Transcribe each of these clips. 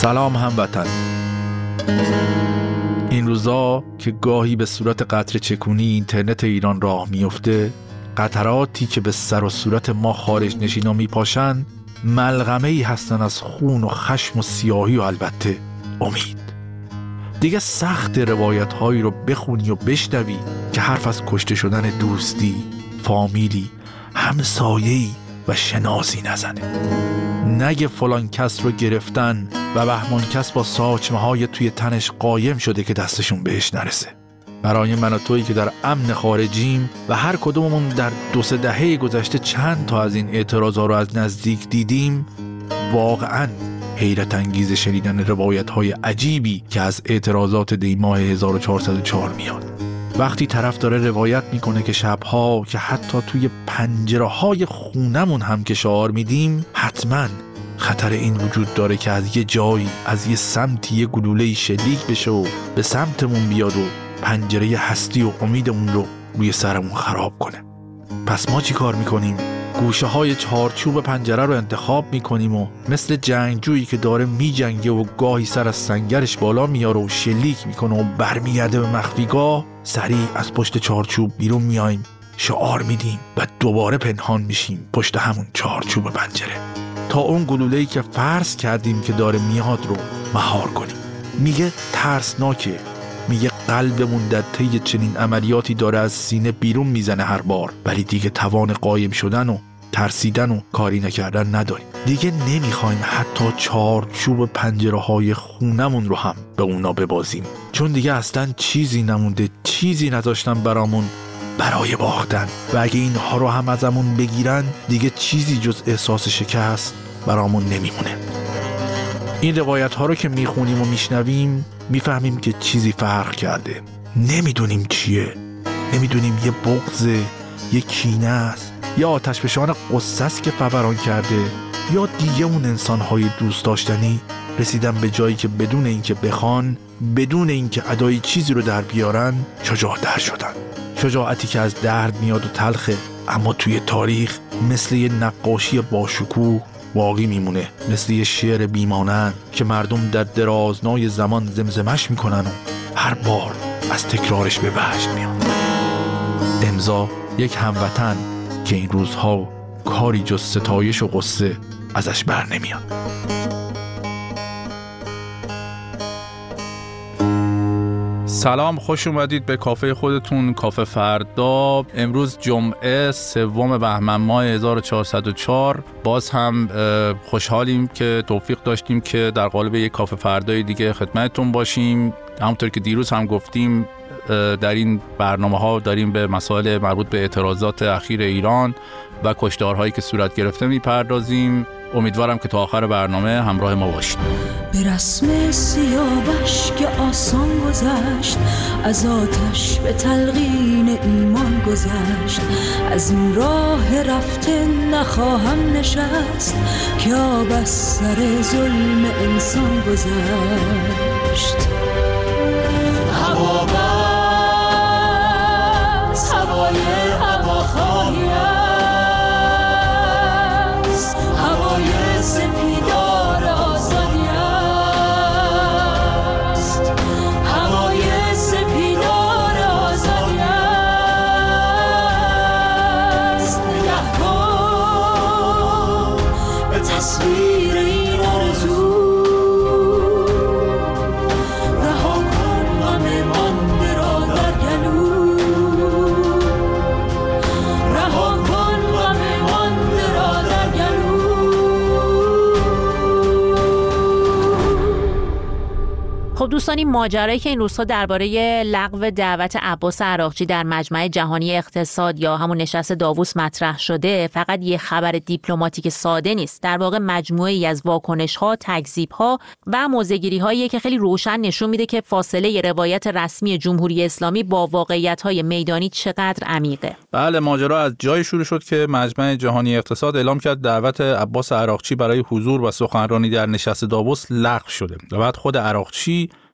سلام هموطن. این روزا که گاهی به صورت قطره چکونی اینترنت ایران راه میفته، قطراتی که به سر و صورت ما خارج نشینا میپاشن ملغمه‌ای هستن از خون و خشم و سیاهی و البته امید. دیگه سخت روایت هایی رو بخونی و بشنوی که حرف از کشته شدن دوستی، فامیلی، همسایه‌ای و شناسی نزنه. نگه فلان کس رو گرفتن و بهمان کس با ساچمه های توی تنش قایم شده که دستشون بهش نرسه. برای من و تویی که در امن خارجیم و هر کدوممون در 2-3 دهه گذشته چند تا از این اعتراضا رو از نزدیک دیدیم، واقعاً حیرت انگیز شنیدن روایت های عجیبی که از اعتراضات دیماه 1404 میاد. وقتی طرف داره روایت میکنه که شبها که حتی توی پنجره های خونمون هم که شعار میدیم، حتما خطر این وجود داره که از یه جایی، از یه سمتی یه گلوله‌ای شلیک بشه و به سمتمون بیاد و پنجره هستی و امیدمون رو روی سرمون خراب کنه. پس ما چی کار میکنیم؟ گوشه های چارچوب پنجره رو انتخاب میکنیم و مثل جنگجویی که داره میجنگه و گاهی سر از سنگرش بالا میاره و شلیک میکنه و برمیگرده به مخفیگاه، سریع از پشت چارچوب بیرون میایم، شعار میدیم و دوباره پنهان میشیم پشت همون چارچوب پنجره تا اون گلوله‌ای که فرض کردیم که داره میاد رو مهار کنیم. میگه ترسناکه، میگه قلبمون در طی چنین عملیاتی داره از سینه بیرون میزنه هر بار، ولی دیگه توان قایم شدن و ترسیدن و کاری نکردن نداریم. دیگه نمیخوایم حتی چارچوب پنجره‌های خونمون رو هم به اونا ببازیم، چون دیگه اصلا چیزی نمونده، چیزی نذاشتن برامون برای باختن و اگه اینها رو هم ازمون بگیرن دیگه چیزی جز احساس شکست برامون نمیمونه. این روایت ها رو که میخونیم و میشنویم میفهمیم که چیزی فرق کرده. نمیدونیم چیه، نمیدونیم یه بغضه، یه کینه است، یا آتشفشان قصه است که فوران کرده، یا دیگه اون انسان‌های دوست داشتنی رسیدن به جایی که بدون اینکه بخوان، بدون اینکه ادای چیزی رو در بیارن، شجاع‌تر شدن. شجاعتی که از درد میاد و تلخه، اما توی تاریخ مثل یه نقاشی باشکوه باقی میمونه، مثل یه شعر بیمانند که مردم در درازنای زمان زمزمش میکنن و هر بار از تکرارش به وجد میاد. امضا یک هموطن که این روزها کاری جز ستایش و غصه ازش بر نمیاد. سلام، خوش اومدید به کافه خودتون، کافه فردا. امروز جمعه 3 بهمن ماه 1404. باز هم خوشحالیم که توفیق داشتیم که در قالب یک کافه فردای دیگه خدمتتون باشیم. همونطور که دیروز هم گفتیم در این برنامه ها داریم به مسائل مربوط به اعتراضات اخیر ایران و کشتارهایی که صورت گرفته میپردازیم. امیدوارم که تا آخر برنامه همراه ما باشید. به رسم سیاوش که آسان گذشت، از آتش به تلقین ایمان گذشت، از این راه رفته نخواهم نشست، که آب از سر ظلم انسان گذشت. هوا بس هوای هوا خواهی است، هوای سپیدار آزادی است، هوای سپیدار آزادی است. نگه کن به تصویر این آرزو، رها کن غم مانده را در گلو، رها کن غم مانده را در گلو. خب دوستان، این ماجرایی که این روزها درباره لغو دعوت عباس عراقچی در مجمع جهانی اقتصاد یا همون نشست داووس مطرح شده، فقط یه خبر دیپلماتیک ساده نیست. در واقع مجموعه‌ای از واکنش‌ها، تکذیب‌ها و موضع‌گیری‌هایی که خیلی روشن نشون میده که فاصله روایت رسمی جمهوری اسلامی با واقعیت‌های میدانی چقدر عمیقه. بله، ماجرا از جایی شروع شد که مجمع جهانی اقتصاد اعلام کرد دعوت عباس عراقچی برای حضور و سخنرانی در نشست داووس لغو شده و بعد خود عراقچی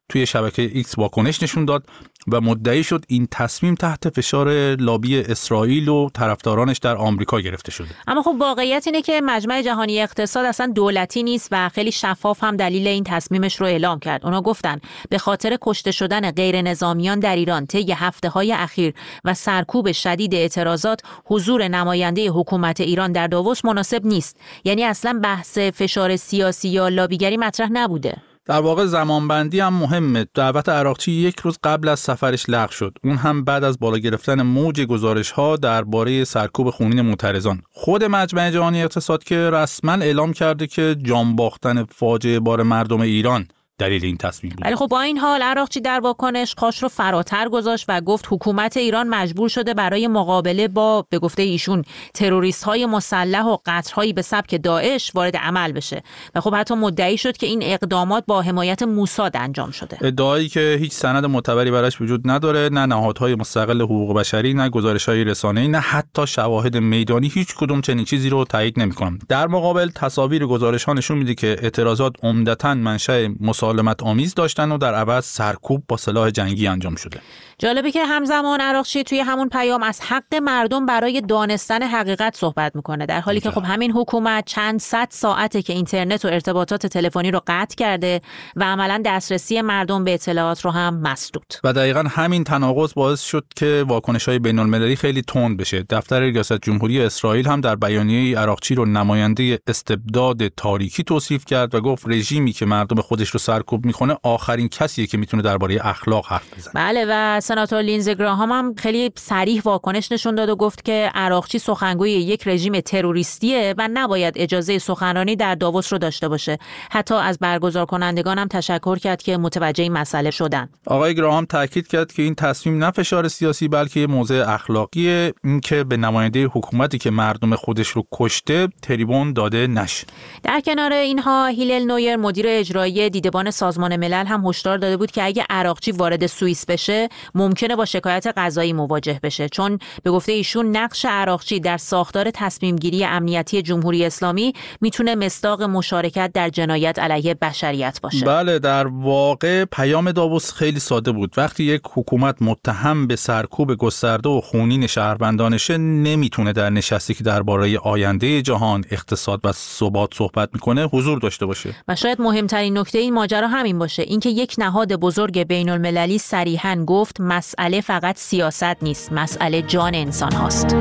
توی شبکه ایکس واکنش نشون داد و مدعی شد این تصمیم تحت فشار لابی اسرائیل و طرفدارانش در آمریکا گرفته شده. اما خب واقعیت اینه که مجمع جهانی اقتصاد اصلا دولتی نیست و خیلی شفاف هم دلیل این تصمیمش رو اعلام کرد. اونا گفتن به خاطر کشته شدن غیر نظامیان در ایران طی هفته‌های اخیر و سرکوب شدید اعتراضات، حضور نماینده حکومت ایران در داووس مناسب نیست. یعنی اصلا بحث فشار سیاسی یا لابیگری مطرح نبوده. در واقع زمانبندی هم مهمه. دعوت عراقچی 1 روز قبل از سفرش لغو شد. اون هم بعد از بالا گرفتن موج گزارش‌ها درباره سرکوب خونین معترضان. خود مجمع جهانی اقتصاد که رسما اعلام کرده که جان باختن فاجعه بار مردم ایران دلیل این تصمیم بود. ولی خب با این حال عراقچی در واکنش خاش رو فراتر گذاشت و گفت حکومت ایران مجبور شده برای مقابله با به گفته ایشون تروریست‌های مسلح و قطرهایی به سبک داعش وارد عمل بشه و خب حتی مدعی شد که این اقدامات با حمایت موساد انجام شده. ادعایی که هیچ سند معتبری براش وجود نداره، نه نهادهای مستقل حقوق بشری، نه گزارش‌های رسانه‌ای، نه حتی شواهد میدانی، هیچ کدوم چنین چیزی رو تایید نمی‌کنن. در مقابل تصاویر گزارش‌ها نشون میده که اعتراضات عمدتاً منشأ مسالمت آمیز داشتن و در عوض سرکوب با سلاح جنگی انجام شده. جالبه که همزمان عراقچی توی همون پیام از حق مردم برای دانستن حقیقت صحبت میکنه، در حالی که خب همین حکومت چند صد ساعته که اینترنت و ارتباطات تلفنی رو قطع کرده و عملاً دسترسی مردم به اطلاعات رو هم مسدود. و دقیقاً همین تناقض باعث شد که واکنش‌های بین‌المللی خیلی تند بشه. دفتر ریاست جمهوری اسرائیل هم در بیانیه عراقچی رو نماینده استبداد تاریکی توصیف کرد و گفت رژیمی که مردم خودش رو سرکوب میکنه آخرین کسیه که میتونه درباره اخلاق حرف بزنه. بله و سناتور لینزی گراهام هم خیلی صریح واکنش نشون داد و گفت که عراقچی سخنگوی یک رژیم تروریستیه و نباید اجازه سخنرانی در داووس رو داشته باشه. حتی از برگزار کنندگان هم تشکر کرد که متوجه این مسئله شدن. آقای گراهام تاکید کرد که این تصمیم نه فشار سیاسی بلکه موضع اخلاقیه، این که به نماینده حکومتی که مردم خودش رو کشته تریبون داده نشه. در کنار اینها هیلل نویر مدیر اجرایی دیدبان سازمان ملل هم هشدار داده بود که اگه عراقچی وارد سوئیس بشه ممکنه با شکایت قضایی مواجه بشه، چون به گفته ایشون نقش عراقچی در ساختار تصمیم گیری امنیتی جمهوری اسلامی میتونه مصداق مشارکت در جنایت علیه بشریت باشه. بله در واقع پیام داووس خیلی ساده بود. وقتی یک حکومت متهم به سرکوب گسترده و خونین شهروندانشه نمیتونه در نشستی که درباره آینده جهان، اقتصاد و ثبات صحبت میکنه حضور داشته باشه. و شاید مهمترین نکته این ماجرا همین باشه، اینکه یک نهاد بزرگ بین‌المللی صریحاً گفت مسئله فقط سیاست نیست، مسئله جان انسان هاست.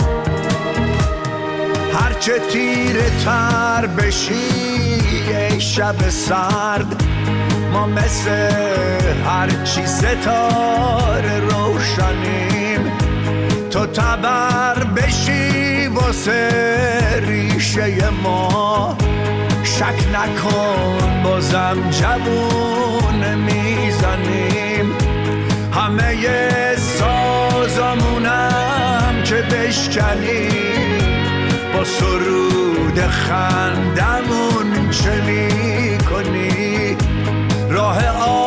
هرچه تیره تر بشی ای شب سرد، ما مثل هرچی ستاره روشنیم، تو تبر بشی واسه ریشه ما، شک نکن بازم جوون میزنیم، همه سازمونم که بشکنیم، با سرود خندمون چه میکنی، راه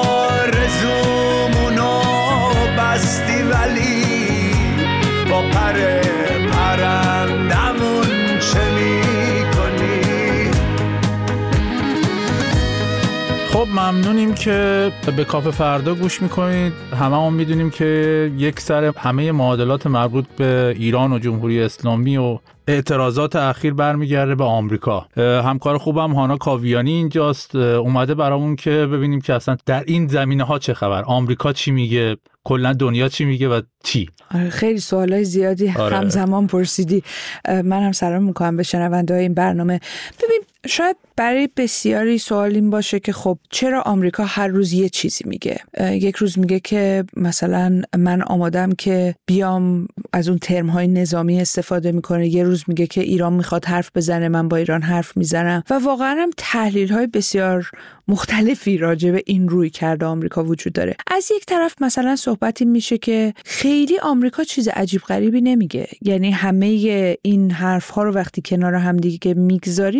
آرزومونو بستی ولی با پر پرندمون چه میکنی. خب ممنونیم که به کافه فردا گوش میکنید. هممون میدونیم که یک سر همه معادلات مربوط به ایران و جمهوری اسلامی و اعتراضات اخیر برمیگرده به آمریکا. همکار خوبم هانا کاویانی اینجاست، اومده برامون که ببینیم که اصلا در این زمینه ها چه خبر، آمریکا چی میگه، کلا دنیا چی میگه و چی. خیلی سوالای زیادی همزمان پرسیدی. من هم سلام میکنم به شنونده‌های این برنامه. ببین شاید برای بسیاری سوال این باشه که خب چرا آمریکا هر روز یه چیزی میگه. یک روز میگه که مثلا من آمادم که بیام از اون ترم‌های نظامی استفاده میکنه، یه روز میگه که ایران میخواد حرف بزنه من با ایران حرف میزنم و واقعا هم تحلیل‌های بسیار مختلفی راجع به این روی کرده آمریکا وجود داره. از یک طرف مثلا صحبتی میشه که خیلی آمریکا چیز عجیب غریبی نمیگه، یعنی همه این حرف‌ها رو وقتی کنار هم دیگه میگذاری میبینی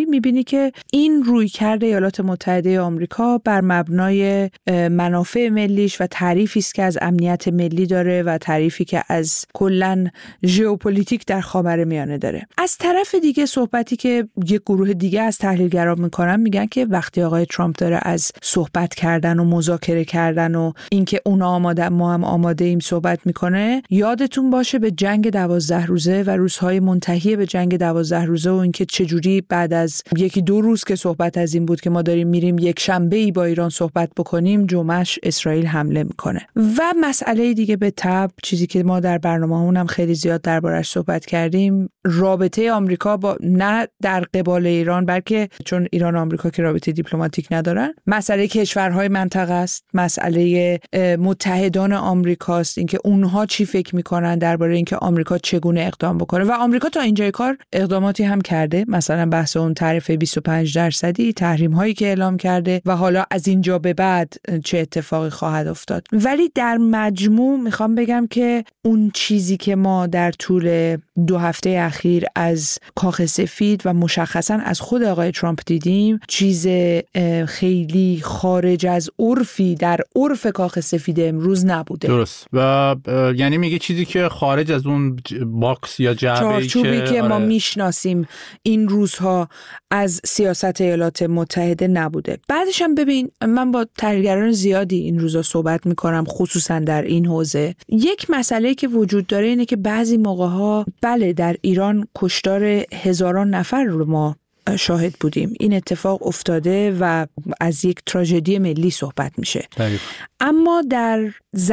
که این رویکرد ایالات متحده آمریکا بر مبنای منافع ملیش و تعریفی است که از امنیت ملی داره و تعریفی که از کلاً ژئوپلیتیک در خاورمیانه داره. از طرف دیگه صحبتی که یک گروه دیگه از تحلیلگران میکنن میگن که وقتی آقای ترامپ داره از صحبت کردن و مذاکره کردن و اینکه اونا آماده ما هم آماده ایم صحبت میکنه، یادتون باشه به جنگ 12 روزه و روزهای منتهی به جنگ 12 روزه و اینکه چجوری بعد از 1-2 روز که صحبت از این بود که ما داریم میریم یک شنبه‌ای با ایران صحبت بکنیم، جمعهش اسرائیل حمله میکنه. و مسئله دیگه به تبع چیزی که ما در برنامه‌مون هم خیلی زیاد دربارش صحبت کردیم، رابطه آمریکا با نه در قبال ایران، بلکه چون ایران و آمریکا که رابطه دیپلماتیک ندارن، مسئله کشورهای منطقه است، مسئله متحدان آمریکاست، اینکه اونها چی فکر میکنن درباره اینکه آمریکا چگونه اقدام بکنه. و آمریکا تا اینجای کار اقداماتی هم کرده، مثلا بحث اون تعرفه 25%، تحریم هایی که اعلام کرده و حالا از اینجا به بعد چه اتفاقی خواهد افتاد. ولی در مجموع میخوام بگم که اون چیزی که ما در طول 2 هفته اخیر از کاخ سفید و مشخصا از خود آقای ترامپ دیدیم، چیز خیلی خارج از عرفی در عرف کاخ سفید امروز نبوده. درست. و یعنی میگه چیزی که خارج از اون باکس یا جعبه‌ای که ما میشناسیم این روزها از سیاست ایالات متحده نبوده. بعدش هم ببین، من با تحلیلگران زیادی این روزا صحبت میکنم، خصوصا در این حوزه. یک مسئله که وجود داره اینه که بعضی موقع‌ها بله در ایران کشتار هزاران نفر رو ما شاهد بودیم، این اتفاق افتاده و از یک تراژدی ملی صحبت میشه. اما در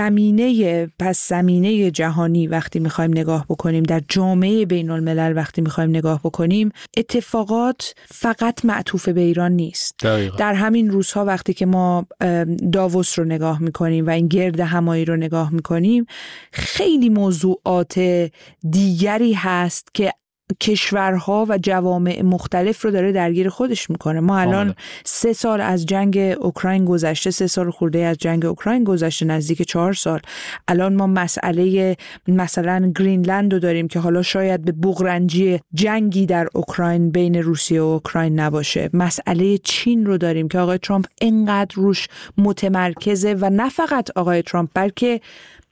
زمینه جهانی وقتی میخوایم نگاه بکنیم، در جامعه بین الملل وقتی میخوایم نگاه بکنیم، اتفاقات فقط معطوف به ایران نیست. در همین روزها وقتی که ما داووس رو نگاه میکنیم و این گرد همایی رو نگاه میکنیم، خیلی موضوعات دیگری هست که کشورها و جوامع مختلف رو داره درگیر خودش میکنه. ما الان 3 سال از جنگ اوکراین گذشته، 3 سال خورده از جنگ اوکراین گذشته، نزدیک 4 سال. الان ما مسئله مثلا گرینلند رو داریم که حالا شاید به بغرنجی جنگی در اوکراین بین روسیه و اوکراین نباشه. مسئله چین رو داریم که آقای ترامپ اینقدر روش متمرکزه و نه فقط آقای ترامپ بلکه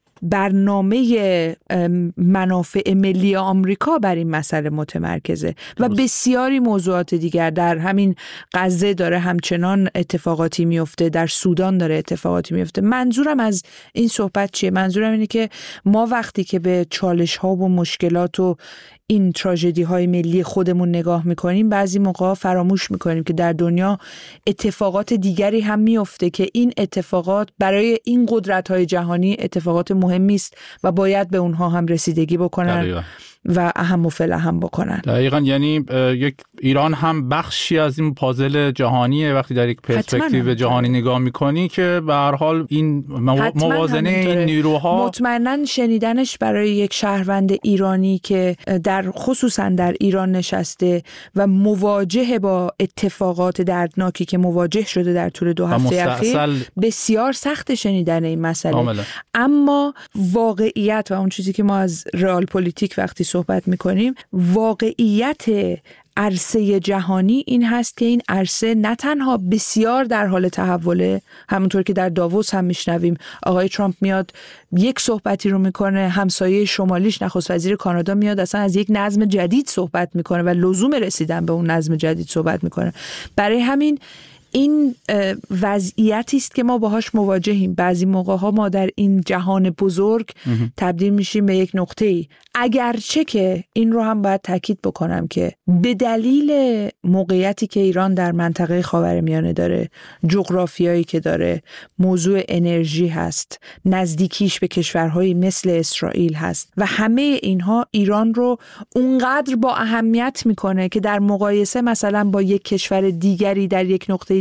برنامه منافع ملی آمریکا بر این مسئله متمرکزه و بسیاری موضوعات دیگر. در همین غزه داره همچنان اتفاقاتی میفته، در سودان داره اتفاقاتی میفته. منظورم از این صحبت چیه؟ منظورم اینه که ما وقتی که به چالش ها و مشکلات و این تراژدی های ملی خودمون نگاه میکنیم، بعضی موقع فراموش میکنیم که در دنیا اتفاقات دیگری هم میفته که این اتفاقات برای این قدرت های جهانی اتفاقات مهمی است و باید به اونها هم رسیدگی بکنن. دقیقا. و اهم و فلاهم بکنن. دقیقاً. یعنی یک ایران هم بخشی از این پازل جهانیه وقتی در یک پرسپکتیو جهانی نگاه میکنی که به هر حال این موازنه این نیروها، مطمئناً شنیدنش برای یک شهروند ایرانی که در خصوصاً در ایران نشسته و مواجه با اتفاقات دردناکی که مواجه شده در طول 2 هفته اخیر، بسیار سخت شنیدن این مسئله. اما واقعیت و اون چیزی که ما از رئال پلیتیک وقتی صحبت میکنیم، واقعیت عرصه جهانی این هست که این عرصه نه تنها بسیار در حال تحوله، همونطور که در داووس هم میشنویم آقای ترامپ میاد یک صحبتی رو میکنه، همسایه شمالیش نخست وزیر کانادا میاد اصلا از یک نظم جدید صحبت میکنه و لزوم رسیدن به اون نظم جدید صحبت میکنه. برای همین این وضعیتی است که ما باهاش مواجهیم. بعضی موقع‌ها ما در این جهان بزرگ تبدیل میشیم به یک نقطه‌ای. اگرچه که این رو هم باید تاکید بکنم که به دلیل موقعیتی که ایران در منطقه خاورمیانه داره، جغرافیایی که داره، موضوع انرژی هست، نزدیکیش به کشورهایی مثل اسرائیل هست و همه اینها ایران رو اونقدر با اهمیت میکنه که در مقایسه مثلا با یک کشور دیگری در یک نقطه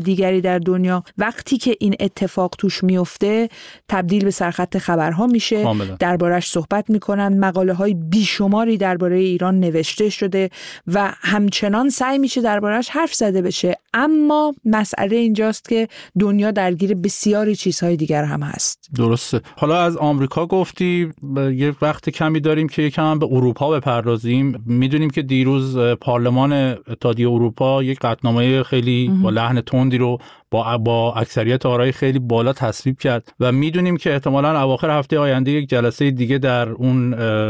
دیگری در دنیا وقتی که این اتفاق توش میفته تبدیل به سرخط خبرها میشه، دربارش صحبت میکنن، مقاله های بیشماری درباره ایران نوشته شده و همچنان سعی میشه دربارش حرف زده بشه. اما مسئله اینجاست که دنیا درگیر بسیاری چیزهای دیگر هم هست. درسته. حالا از آمریکا گفتی، یه وقت کمی داریم که یکم به اروپا بپردازیم. میدونیم که دیروز پارلمان اتحادیه اروپا یک قطعنامه خیلی با لحن تندی رو با اکثریت آرای خیلی بالا تصویب کرد و میدونیم که احتمالاً اواخر هفته آینده یک جلسه دیگه در اون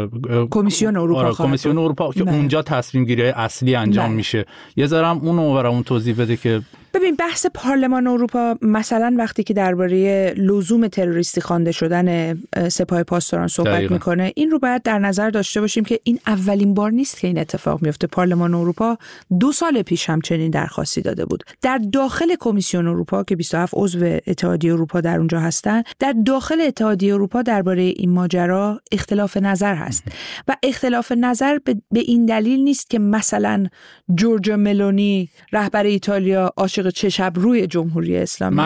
کمیسیون اروپا که اونجا تصمیم گیری اصلی انجام میشه. یه ذره هم اون توضیح بده که ببین بحث پارلمان اروپا مثلا وقتی که درباره لزوم تروریستی خوانده شدن سپاه پاسداران صحبت میکنه، این رو باید در نظر داشته باشیم که این اولین بار نیست که این اتفاق میفته. پارلمان اروپا 2 سال پیش هم چنین درخواستی داده بود. در داخل کمیسیون اروپا که 27 عضو اتحادیه اروپا در اونجا هستن، در داخل اتحادیه اروپا درباره این ماجرا اختلاف نظر هست و اختلاف نظر به این دلیل نیست که مثلا جورجیا ملونی رهبر ایتالیا عاشق چشم روی جمهوری اسلامی،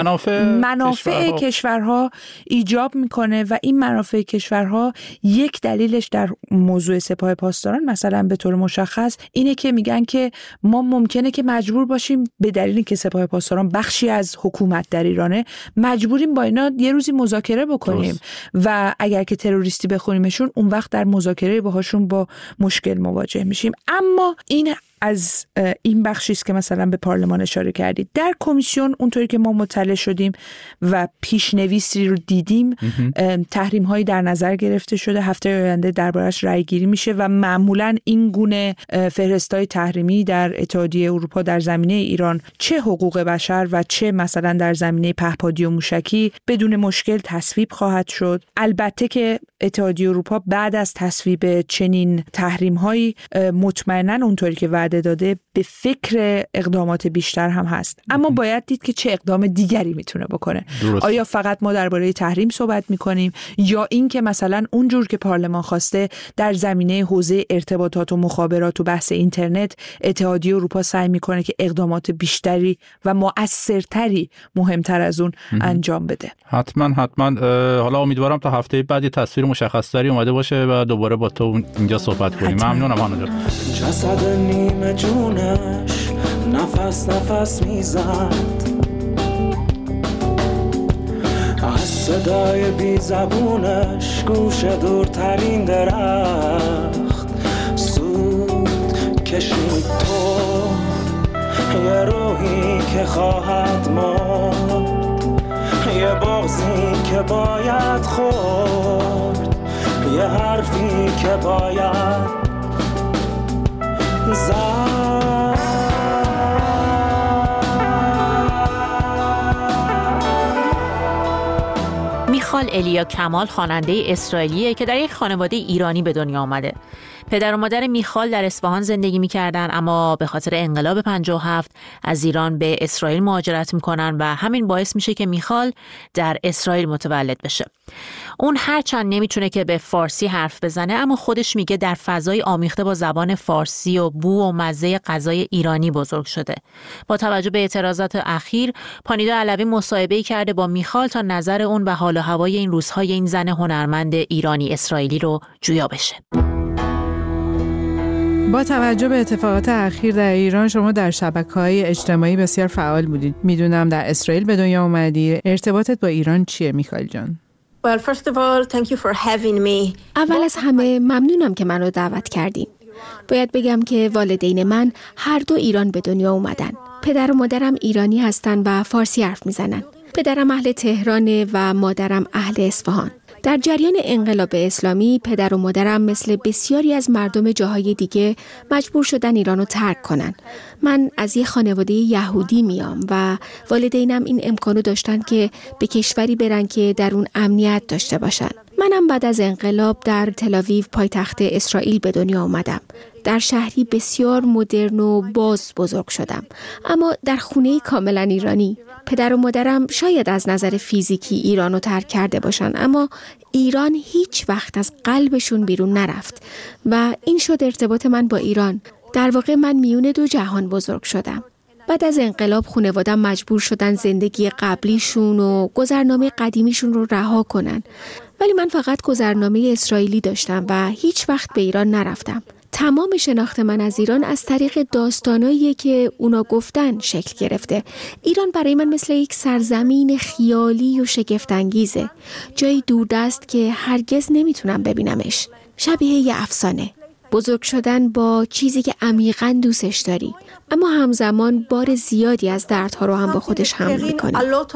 منافع کشورها ایجاب میکنه و این منافع کشورها یک دلیلش در موضوع سپاه پاسداران مثلا به طور مشخص اینه که میگن که ما ممکنه که مجبور باشیم به دلیلی که سپاه پاسداران بخشی از حکومت در ایرانه، مجبوریم با اینا یه روزی مذاکره بکنیم و اگر که تروریستی بخونیمشون اون وقت در مذاکره باهاشون با مشکل مواجه میشیم. اما این از این بخشی است که مثلا به پارلمان اشاره کردید. در کمیسیون اونطوری که ما مطلع شدیم و پیشنویسی رو دیدیم، تحریم هایی در نظر گرفته شده. هفته آینده دربارش رأی گیری میشه و معمولا این گونه فهرست‌های تحریمی در اتحادیه اروپا در زمینه ایران، چه حقوق بشر و چه مثلا در زمینه پهپادی و موشکی، بدون مشکل تصویب خواهد شد. البته که اتحادیه اروپا بعد از تصویب چنین تحریم هایی مطمئنا اونطوری که وعده داده به فکر اقدامات بیشتر هم هست، اما باید دید که چه اقدام دیگری میتونه بکنه. آیا فقط ما درباره تحریم صحبت میکنیم یا این که مثلا اونجور که پارلمان خواسته در زمینه حوزه ارتباطات و مخابرات و بحث اینترنت اتحادیه اروپا سعی میکنه که اقدامات بیشتری و مؤثرتری مهمتر از اون انجام بده. حتما حالا امیدوارم تا هفته بعد یه تصویر مشخص‌تری اومده باشه و دوباره با تو اینجا صحبت کنیم. ممنونم هانا جان. جسد نیمه جونش نفس میزد، از صدای بی زبونش گوش دورترین درخت سود کشید. تو یه روحی که خواهد مرد، یه بغضی که باید خورد، یه حرفی که باید میخال الیا کمال خواننده اسرائیلیه که در یک خانواده ایرانی به دنیا آمده. پدر و مادر میخال در اصفهان زندگی میکردن، اما به خاطر انقلاب 57 از ایران به اسرائیل مهاجرت میکنن و همین باعث میشه که میخال در اسرائیل متولد بشه. اون هرچند نمیتونه که به فارسی حرف بزنه، اما خودش میگه در فضای آمیخته با زبان فارسی و بو و مزه غذای ایرانی بزرگ شده. با توجه به اعتراضات اخیر، پانیدا علوی مصاحبه‌ای کرده با میخال تا نظر اون و حال و هوای این روزهای این زن هنرمند ایرانی اسرائیلی رو جویا بشه. با توجه به اتفاقات اخیر در ایران، شما در شبکه‌های اجتماعی بسیار فعال بودید. میدونم در اسرائیل به دنیا اومدی. ارتباطت با ایران چیه میخال جان؟ Well, first of all, thank you for having me. اول از همه ممنونم که منو دعوت کردین. باید بگم که والدین من هر دو ایران به دنیا اومدن. پدر و مادرم ایرانی هستن و فارسی حرف میزنن. پدرم اهل تهرانه و مادرم اهل اصفهان. در جریان انقلاب اسلامی پدر و مادرم مثل بسیاری از مردم جاهای دیگه مجبور شدن ایرانو ترک کنن. من از یه خانواده یهودی میام و والدینم این امکانو داشتن که به کشوری برن که در اون امنیت داشته باشن. منم بعد از انقلاب در تل‌آویو پایتخت اسرائیل به دنیا آمدم. در شهری بسیار مدرن و باز بزرگ شدم، اما در خونه‌ای کاملا ایرانی. پدر و مادرم شاید از نظر فیزیکی ایرانو ترک کرده باشن، اما ایران هیچ وقت از قلبشون بیرون نرفت و این شد ارتباط من با ایران. در واقع من میون دو جهان بزرگ شدم. بعد از انقلاب خانواده‌ام مجبور شدن زندگی قبلیشون و گذرنامه قدیمیشون رو رها کنن. ولی من فقط گذرنامه اسرائیلی داشتم و هیچ وقت به ایران نرفتم. تمام شناخت من از ایران از طریق داستانایی که اونا گفتن شکل گرفته. ایران برای من مثل یک سرزمین خیالی و شگفت‌انگیزه. جایی دوردست که هرگز نمیتونم ببینمش. شبیه یه افسانه. بزرگ شدن با چیزی که عمیقاً دوستش داری، اما همزمان بار زیادی از دردها رو هم با خودش حمل میکنه.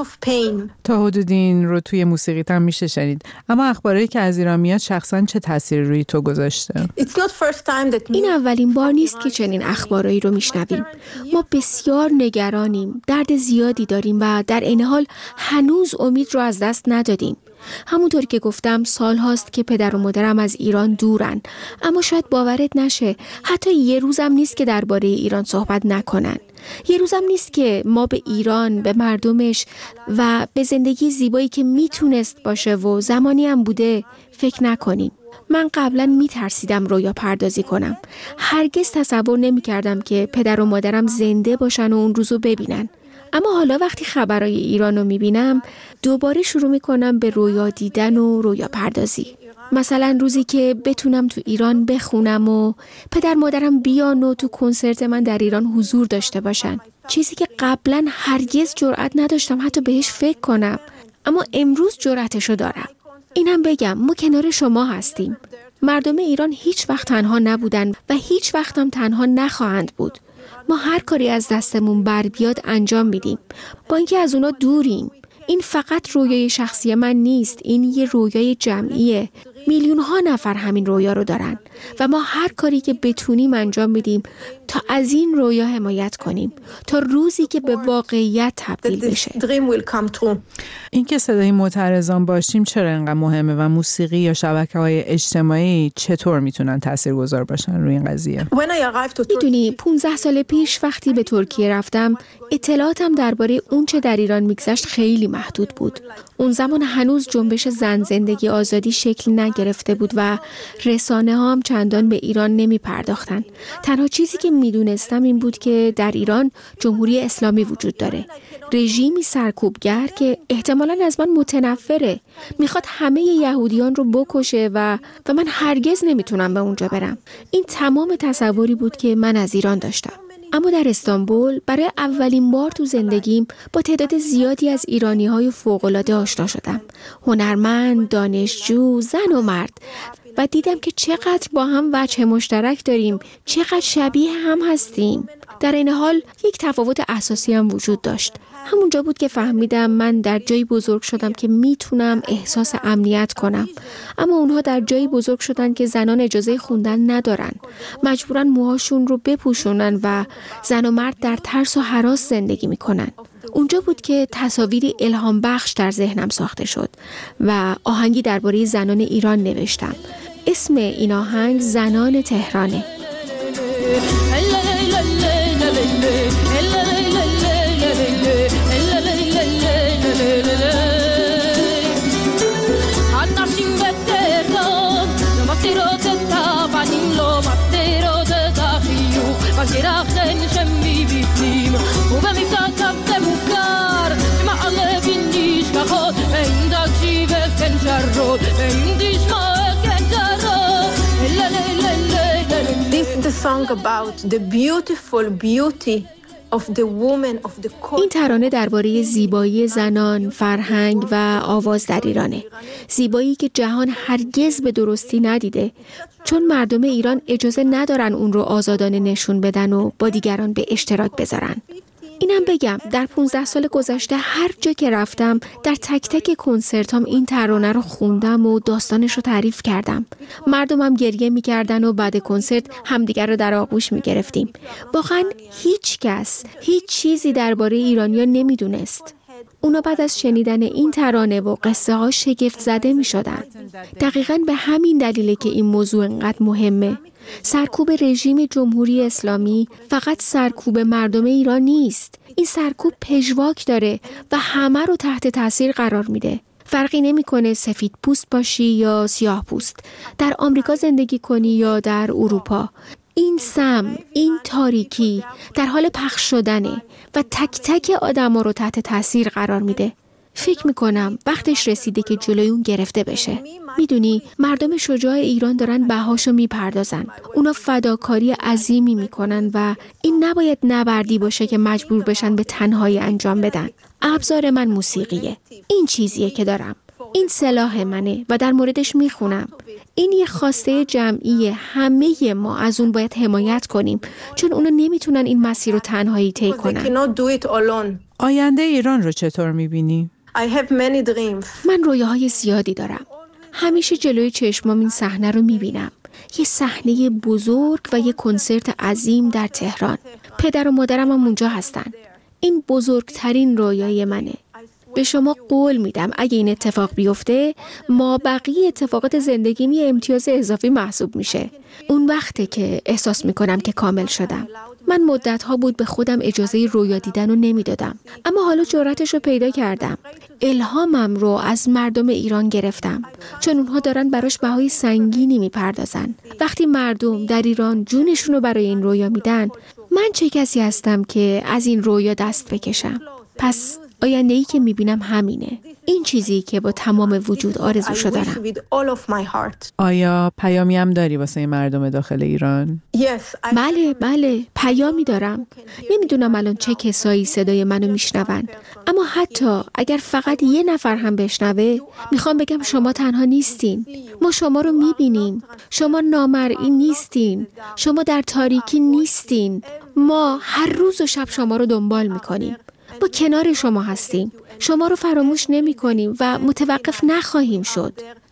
تا حدودی این رو توی موسیقیت هم میشه شنید. اما اخباری که از ایران میاد شخصاً چه تأثیری روی تو گذاشته؟ این اولین بار نیست که چنین اخبارایی رو میشنویم. ما بسیار نگرانیم، درد زیادی داریم و در این حال هنوز امید رو از دست ندادیم. همونطور که گفتم سال هاست که پدر و مادرم از ایران دورن، اما شاید باورت نشه حتی یه روزم نیست که درباره ایران صحبت نکنن. یه روزم نیست که ما به ایران، به مردمش و به زندگی زیبایی که میتونست باشه و زمانی هم بوده فکر نکنیم. من قبلا میترسیدم رویا پردازی کنم. هرگز تصور نمیکردم که پدر و مادرم زنده باشن و اون روزو ببینن. اما حالا وقتی خبرای ایران رو میبینم دوباره شروع میکنم به رویا دیدن و رویا پردازی. مثلا روزی که بتونم تو ایران بخونم و پدر مادرم بیان و تو کنسرت من در ایران حضور داشته باشن. چیزی که قبلا هرگز جرئت نداشتم حتی بهش فکر کنم، اما امروز جرأتشو دارم. اینم بگم ما کنار شما هستیم. مردم ایران هیچ وقت تنها نبودن و هیچ وقت هم تنها نخواهند بود. ما هر کاری از دستمون بر بیاد انجام میدیم، با اینکه از اونا دوریم. این فقط رویای شخصی من نیست، این یه رویای جمعیه. میلیون ها نفر همین رویا رو دارن و ما هر کاری که بتونیم انجام میدیم تا از این رویا حمایت کنیم تا روزی که به واقعیت تبدیل بشه. این که صدای معترضان باشیم چرا اینقدر مهمه و موسیقی یا شبکه‌های اجتماعی چطور میتونن تاثیرگذار باشن روی این قضیه؟ میدونی 15 سال پیش وقتی به ترکیه رفتم اطلاعاتم درباره اون چه در ایران میگذشت خیلی محدود بود. اون زمان هنوز جنبش زن زندگی آزادی شکل نگرفته بود و رسانه ها هم چندان به ایران نمی پرداختن. تنها چیزی که میدونستم این بود که در ایران جمهوری اسلامی وجود داره. رژیمی سرکوبگر که احتمالاً از من متنفره. میخواد همه یهودیان رو بکشه و من هرگز نمیتونم به اونجا برم. این تمام تصوری بود که من از ایران داشتم. اما در استانبول برای اولین بار تو زندگیم با تعداد زیادی از ایرانی‌های فوق‌العاده آشنا شدم. هنرمند، دانشجو، زن و مرد. و دیدم که چقدر با هم وجه مشترک داریم، چقدر شبیه هم هستیم. در این حال یک تفاوت اساسی هم وجود داشت. همونجا بود که فهمیدم من در جایی بزرگ شدم که میتونم احساس امنیت کنم، اما اونها در جایی بزرگ شدن که زنان اجازه خوندن ندارن، مجبورن موهاشون رو بپوشونن و زن و مرد در ترس و هراس زندگی میکنن. اونجا بود که تصاویری الهام بخش در ذهنم ساخته شد و آهنگی درباره زنان ایران نوشتم. اسم این آهنگ زنان تهرانه. این ترانه درباره زیبایی زنان، فرهنگ و آواز در ایرانه. زیبایی که جهان هرگز به درستی ندیده، چون مردم ایران اجازه ندارن اون رو آزادانه نشون بدن و با دیگران به اشتراک بذارن. اینم بگم در 15 سال گذشته هر جا که رفتم در تک تک کنسرتام این ترانه رو خوندم و داستانش رو تعریف کردم. مردمم گریه می‌کردن و بعد کنسرت همدیگر رو در آغوش می‌گرفتیم. واقعا هیچ کس هیچ چیزی درباره ایرانیا نمی‌دونست. اونا بعد از شنیدن این ترانه و قصه ها شگفت زده می‌شدن. دقیقاً به همین دلیله که این موضوع انقدر مهمه. سرکوب رژیم جمهوری اسلامی فقط سرکوب مردم ایران نیست. این سرکوب پژواک داره و همه رو تحت تاثیر قرار میده. فرقی نمیکنه سفید پوست باشی یا سیاه پوست، در آمریکا زندگی کنی یا در اروپا. این سم، این تاریکی در حال پخش شدنه و تک تک آدما رو تحت تاثیر قرار میده. فکر میکنم وقتش رسیده که جلوی اون گرفته بشه. میدونی مردم شجاع ایران دارن بهاشو میپردازن. اونا فداکاری عظیمی میکنن و این نباید نبردی باشه که مجبور بشن به تنهایی انجام بدن. ابزار من موسیقیه. این چیزیه که دارم. این سلاح منه و در موردش میخونم. این یه خواسته جمعیه. همه ما از اون باید حمایت کنیم چون اونا نمیتونن این مسیر رو تنهایی طی کنن. آینده ایران رو چطور میبینی؟ من رویاهای زیادی دارم. همیشه جلوی چشمام این صحنه رو میبینم. یه صحنه بزرگ و یه کنسرت عظیم در تهران. پدر و مادرم هم اونجا هستن. این بزرگترین رویای منه. به شما قول میدم اگه این اتفاق بیفته ما بقیه اتفاقات زندگیم یه امتیاز اضافی محسوب میشه. اون وقته که احساس میکنم که کامل شدم. من مدت‌ها بود به خودم اجازه رویا دیدن رو نمیدادم، اما حالا جرأتش رو پیدا کردم. الهامم رو از مردم ایران گرفتم چون اونها دارن براش بهای سنگینی میپردازن. وقتی مردم در ایران جونشون رو برای این رویا میدن، من چه کسی هستم که از این رویا دست بکشم؟ پس آینده‌ای که میبینم همینه. این چیزی که با تمام وجود آرزوشو دارم. آیا پیامی هم داری واسه مردم داخل ایران؟ بله پیامی دارم. نمیدونم الان چه کسایی صدای منو میشنون، اما حتی اگر فقط یه نفر هم بشنوه، میخوام بگم شما تنها نیستین. ما شما رو میبینیم. شما نامرئی نیستین. شما در تاریکی نیستین. ما هر روز و شب شما رو دنبال میکنیم. ما کنار شما هستیم. شما رو فراموش نمی کنیم و متوقف نخواهیم شد.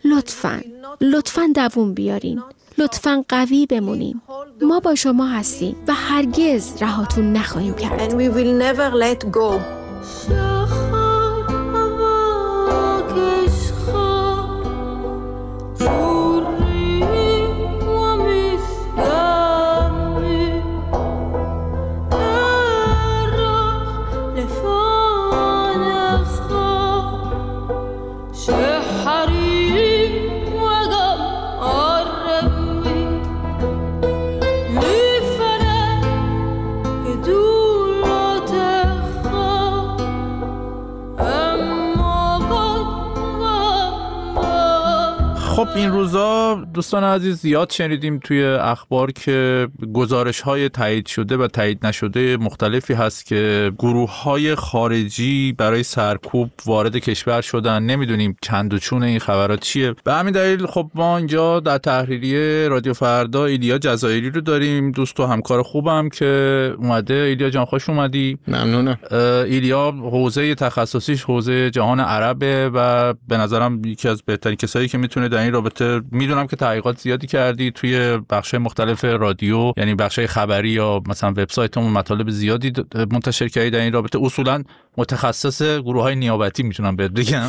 لطفاً دووم بیارین. لطفاً قوی بمونیم. ما با شما هستیم و هرگز رهاتون نخواهیم کرد. And we will never let go. خب این روزا دوستان عزیز زیاد شنیدیم توی اخبار که گزارش‌های تایید شده و تایید نشده مختلفی هست که گروه‌های خارجی برای سرکوب وارد کشور شدن. نمیدونیم چند و چون این خبرات چیه. به همین دلیل خب ما اینجا در تحریریه رادیو فردا ایلیا جزایری رو داریم، دوست و همکار خوبم که اومده. ایلیا جان خوش اومدی. ممنونم. ایلیا حوزه تخصصیش حوزه جهان عربه و به نظرم یکی از بهترین کسایی که میتونه در این رابطه، میدونم که تحقیقات زیادی کردی توی بخش‌های مختلف رادیو، یعنی بخش‌های خبری یا مثلا وبسایتمون مطالب زیادی منتشر کردی در این رابطه. اصولاً متخصص گروه‌های نیابتی میتونم بهت بگم،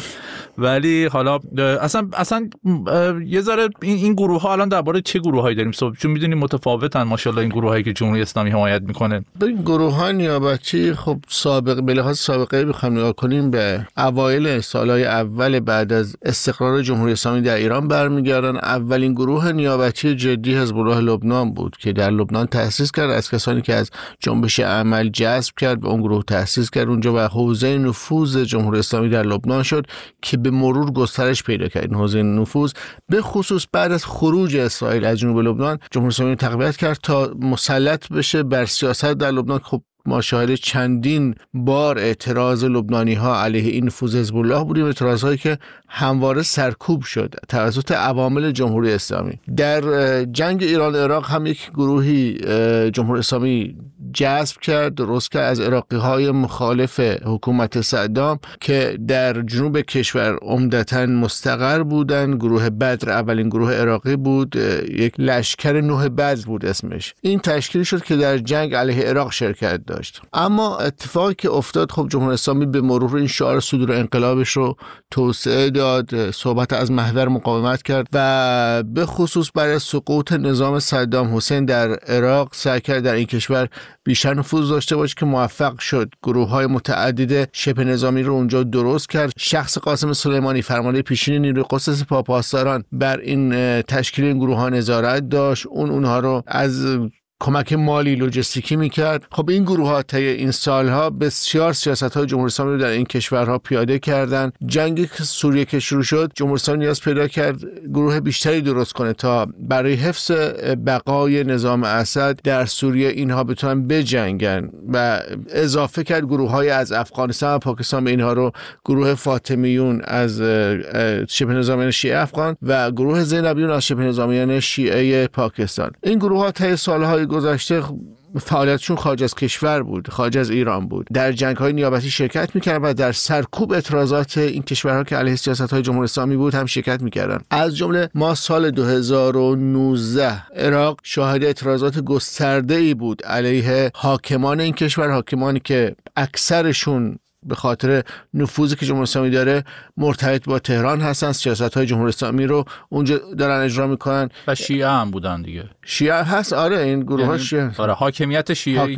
ولی حالا اصلا یه ذره این گروه‌ها الان درباره چه گروهایی داریم صحبت؟ چون میدونیم متفاوتن ماشاءالله این گروهایی که جمهوری اسلامی حمایت میکنه. این گروه‌های نیابتی خب به لحاظ سابقه بخوام نگاه کنیم به اوایل سالهای اول بعد از استقرار جمهوری اسلامی در ایران برمیگردن. اولین گروه نیابتی جدی حزب الله لبنان بود که در لبنان تأسیس کرد، از کسانی که از جنبش عمل جذب کرد و اون گروه تأسیس کرد اونجا و حوزه نفوذ جمهوری اسلامی در لبنان شد که به مرور گسترش پیدا کرد. این حوزه نفوذ به خصوص بعد از خروج اسرائیل از جنوب لبنان جمهوری اسلامی تقویت کرد تا مسلط بشه بر سیاست در لبنان. خب ما شاهد چندین بار اعتراض لبنانی ها علیه این نفوذ حزب الله بودیم، اعتراضهایی که همواره سرکوب شد توسط عوامل جمهوری اسلامی. در جنگ ایران عراق هم یک گروهی جمهوری اسلامی جذب کرد، درست کرد از عراقی های مخالف حکومت صدام که در جنوب کشور عمدتاً مستقر بودن. گروه بدر اولین گروه عراقی بود، یک لشکر نوح بدر بود اسمش. این تشکیل شد که در جنگ علیه عراق شرکت داشت. اما اتفاقی که افتاد، خب جمهوری اسلامی به مرور این شعار صدور انقلابش رو توسعه داد، صحبت از محور مقاومت کرد و به خصوص برای سقوط نظام صدام حسین در عراق سعی کرد در این کشور بیشتر نفوذ داشته باشه که موفق شد. گروه‌های متعدد شبه نظامی رو اونجا درست کرد. شخص قاسم سلیمانی فرمانده پیشین نیروی قدس سپاه پاسداران بر این تشکیل این گروه‌ها نظارت داشت. اونها رو از کمک مالی لوجستیکی میکرد. خب این گروه ها طی این سالها بسیار سیاست‌های جمهوری اسلامی رو در این کشورها پیاده کردن. جنگ سوریه که شروع شد، جمهوری اسلامی نیاز پیدا کرد گروه بیشتری درست کنه تا برای حفظ بقای نظام اسد در سوریه اینها بتونن بجنگن و اضافه کرد گروه‌های از افغانستان و پاکستان، اینها رو گروه فاطمیون از شبه نظامیان شیعه افغان و گروه زینبیون از شبه نظامیان شیعه پاکستان. این گروه‌ها طی سالهای گذشته فعالیتشون خارج از کشور بود، خارج از ایران بود، در جنگ‌های نیابتی شرکت می‌کردن و در سرکوب اعتراضات این کشورها که علیه سیاست‌های جمهوری اسلامی بود هم شرکت می‌کردن. از جمله ما سال 2019 عراق شاهد اعتراضات گسترده‌ای بود علیه حاکمان این کشور، حاکمانی که اکثرشون به خاطر نفوذی که جمهوری اسلامی داره مرتبط با تهران هستن، سیاست‌های جمهوری اسلامی رو اونجا دارن اجرا میکنن و شیعه هم بودن دیگه. شیعه هست، آره این گروه ها شیعه، آره حاکمیت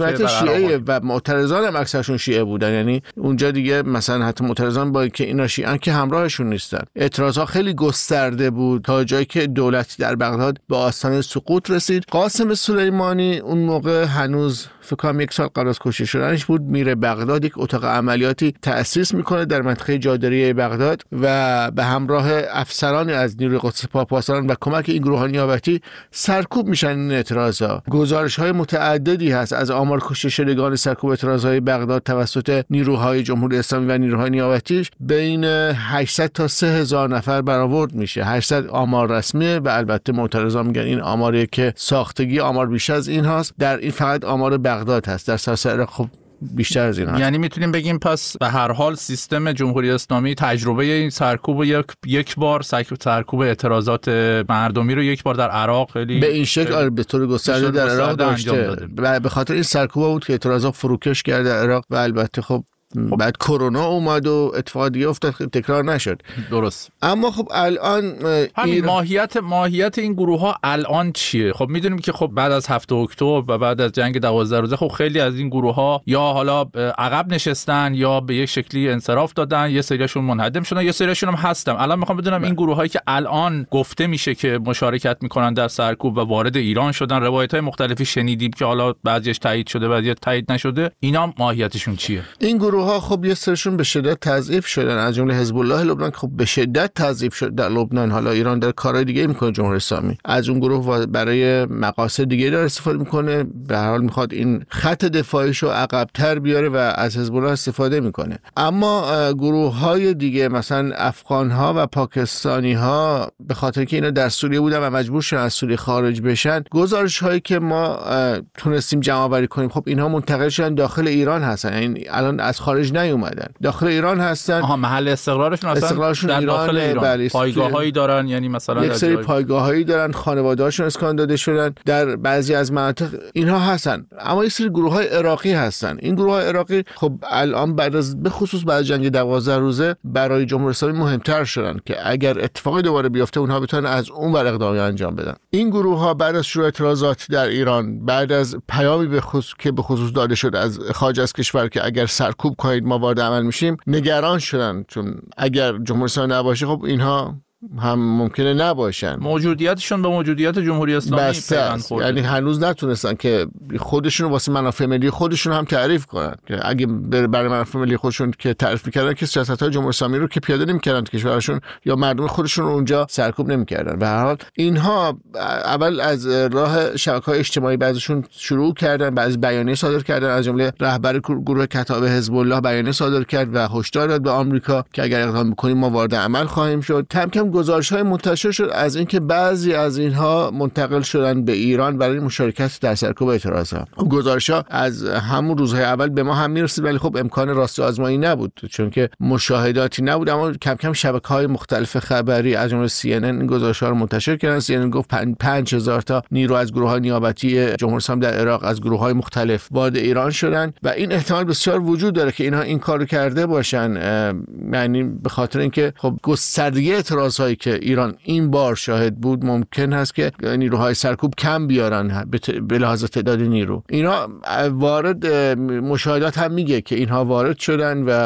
شیعه و معترضان هم اکثرشون شیعه بودن. یعنی اونجا دیگه مثلا حتی معترضان با که اینا شیعه که همراهشون نیستن. اعتراضات خیلی گسترده بود تا جایی که دولت در بغداد به آستانه سقوط رسید. قاسم سلیمانی اون موقع هنوز فکر کنم 1 سال قبل از کشته شدنش بود، میره بغداد، یک اتاق عملیاتی تأسیس میکنه در منطقه جادریه بغداد و به همراه افسرانی از نیروی قدس پاسداران و کمک این گروه نیابتی سرکوب میشن این اعتراضا. گزارش‌های متعددی هست از آمار کشته شدگان سرکوب اعتراضهای بغداد توسط نیروهای جمهوری اسلامی و نیروهای نیابتیش بین 800 تا 3000 نفر برآورد میشه. 800 آمار رسمیه و البته معترضان میگن این آماریه که ساختگی آمار بیش از این هست. در این فقط آمار بغداد هست، در سراسر عراق خب بیشتر از این هست. یعنی میتونیم بگیم پس به هر حال سیستم جمهوری اسلامی تجربه این سرکوب یک بار سرکوب اعتراضات مردمی رو یک بار در عراق خیلی به این شکل به طور گسترده در عراق داشته و به خاطر این سرکوب بود که اعتراضات فروکش کرد در عراق و البته خب بعد کرونا اومد و اتفاق دیگه افتاد، تکرار نشد. درست. اما خب الان همین ماهیت این گروه ها الان چیه؟ خب میدونیم که خب بعد از 7 اکتبر و بعد از جنگ 12 روزه خب خیلی از این گروه ها یا حالا عقب نشستن یا به یک شکلی انصراف دادن، یه سریاشون منهدم شدن، یه سریاشون هم هستن. الان میخوام بدونم این گروه هایی که الان گفته میشه که مشارکت میکنن در سرکوب و وارد ایران شدن، روایت های مختلفی شنیدیم که حالا بعضیش تایید شده بعضی تایید نشده، اینا ماهیتشون چیه؟ این گروه ها خب یه سرشون به شدت تضعیف شدن، از جمله حزب الله لبنان خب به شدت تضعیف شد در لبنان. حالا ایران در کارهای دیگه میکنه، جمهوری اسلامی از اون گروه برای مقاصد دیگه داره استفاده میکنه، به هر حال میخواد این خط دفاعیشو عقب‌تر بیاره و از حزب الله استفاده میکنه. اما گروه های دیگه مثلا افغان ها و پاکستانی ها به خاطر که اینا در سوریه بودن و مجبور شدن از سوریه خارج بشن، گزارش هایی که ما تونستیم جمع آوری کنیم خب اینها منتقل شدن داخل ایران هستن، یعنی الان از خارج نیومدن، داخل ایران هستن. محل استقرارشون اصلا در داخل ایران پایگاهایی دارن، یعنی مثلا یک سری پایگاهایی دارن، خانواده‌هاشون اسکان داده شدن در بعضی از مناطق اینها هستن. اما یک سری گروه‌های عراقی هستن. این گروه‌های عراقی خب الان بعد از به خصوص بعد از جنگ 12 روزه برای جمهوری اسلامی مهمتر شدن که اگر اتفاقی دوباره بیفته اونها بتونن از اون ور اقدامی انجام بدن. این گروه‌ها بعد از شروع اعتراضات در ایران، بعد از پیامی به خصوص داده شد از خارج از کشور که اگر سرکوب کنید ما وارد عمل میشیم، نگران شدن، چون اگر جمهوری اسلامی نباشه خب اینها هم ممکنه نباشن. موجودیتشون به موجودیت جمهوری اسلامی پیوند خورده. یعنی هنوز نتونستن که خودشون واسه منافع ملی خودشون هم تعریف کنن، که اگه برای منافع ملی خودشون که تعریف می‌کردن که سیاست‌های جمهوری اسلامی رو که پیاده نمی‌کردن تو کشورشون یا مردم خودشون رو اونجا سرکوب نمی‌کردن. به هر حال اینها اول از راه شبکه‌های اجتماعی بعضیشون شروع کردن، بعضی بیانیه صادر کردن، از جمله رهبر گروه کتاب حزب الله بیانیه صادر کرد و هشدار داد به آمریکا که اگر اقدام بکنیم ما وارد عمل خواهیم شد. کم کم گزارش‌های منتشر شد از اینکه بعضی از اینها منتقل شدن به ایران برای مشارکت در سرکوب اعتراضات. گزارش‌ها از همون روزهای اول به ما هم میرسید، ولی خب امکان راستی آزمایی نبود چون که مشاهداتی نبود. اما کم کم شبکه‌های مختلف خبری از جمله CNN این گزارش‌ها رو منتشر کردن. CNN گفت 5000 تا نیرو از گروه‌های نیابتی جمهوری اسلامی در عراق از گروه‌های مختلف وارد ایران شدن و این احتمال بسیار وجود داره که اینها این کارو کرده باشن، یعنی به خاطر اینکه خب گستردگی اعتراض‌هایی که ایران این بار شاهد بود ممکن هست که نیروهای سرکوب کم بیارن به لحاظ تعداد نیرو. اینا وارد مشاهدات هم میگه که اینها وارد شدن و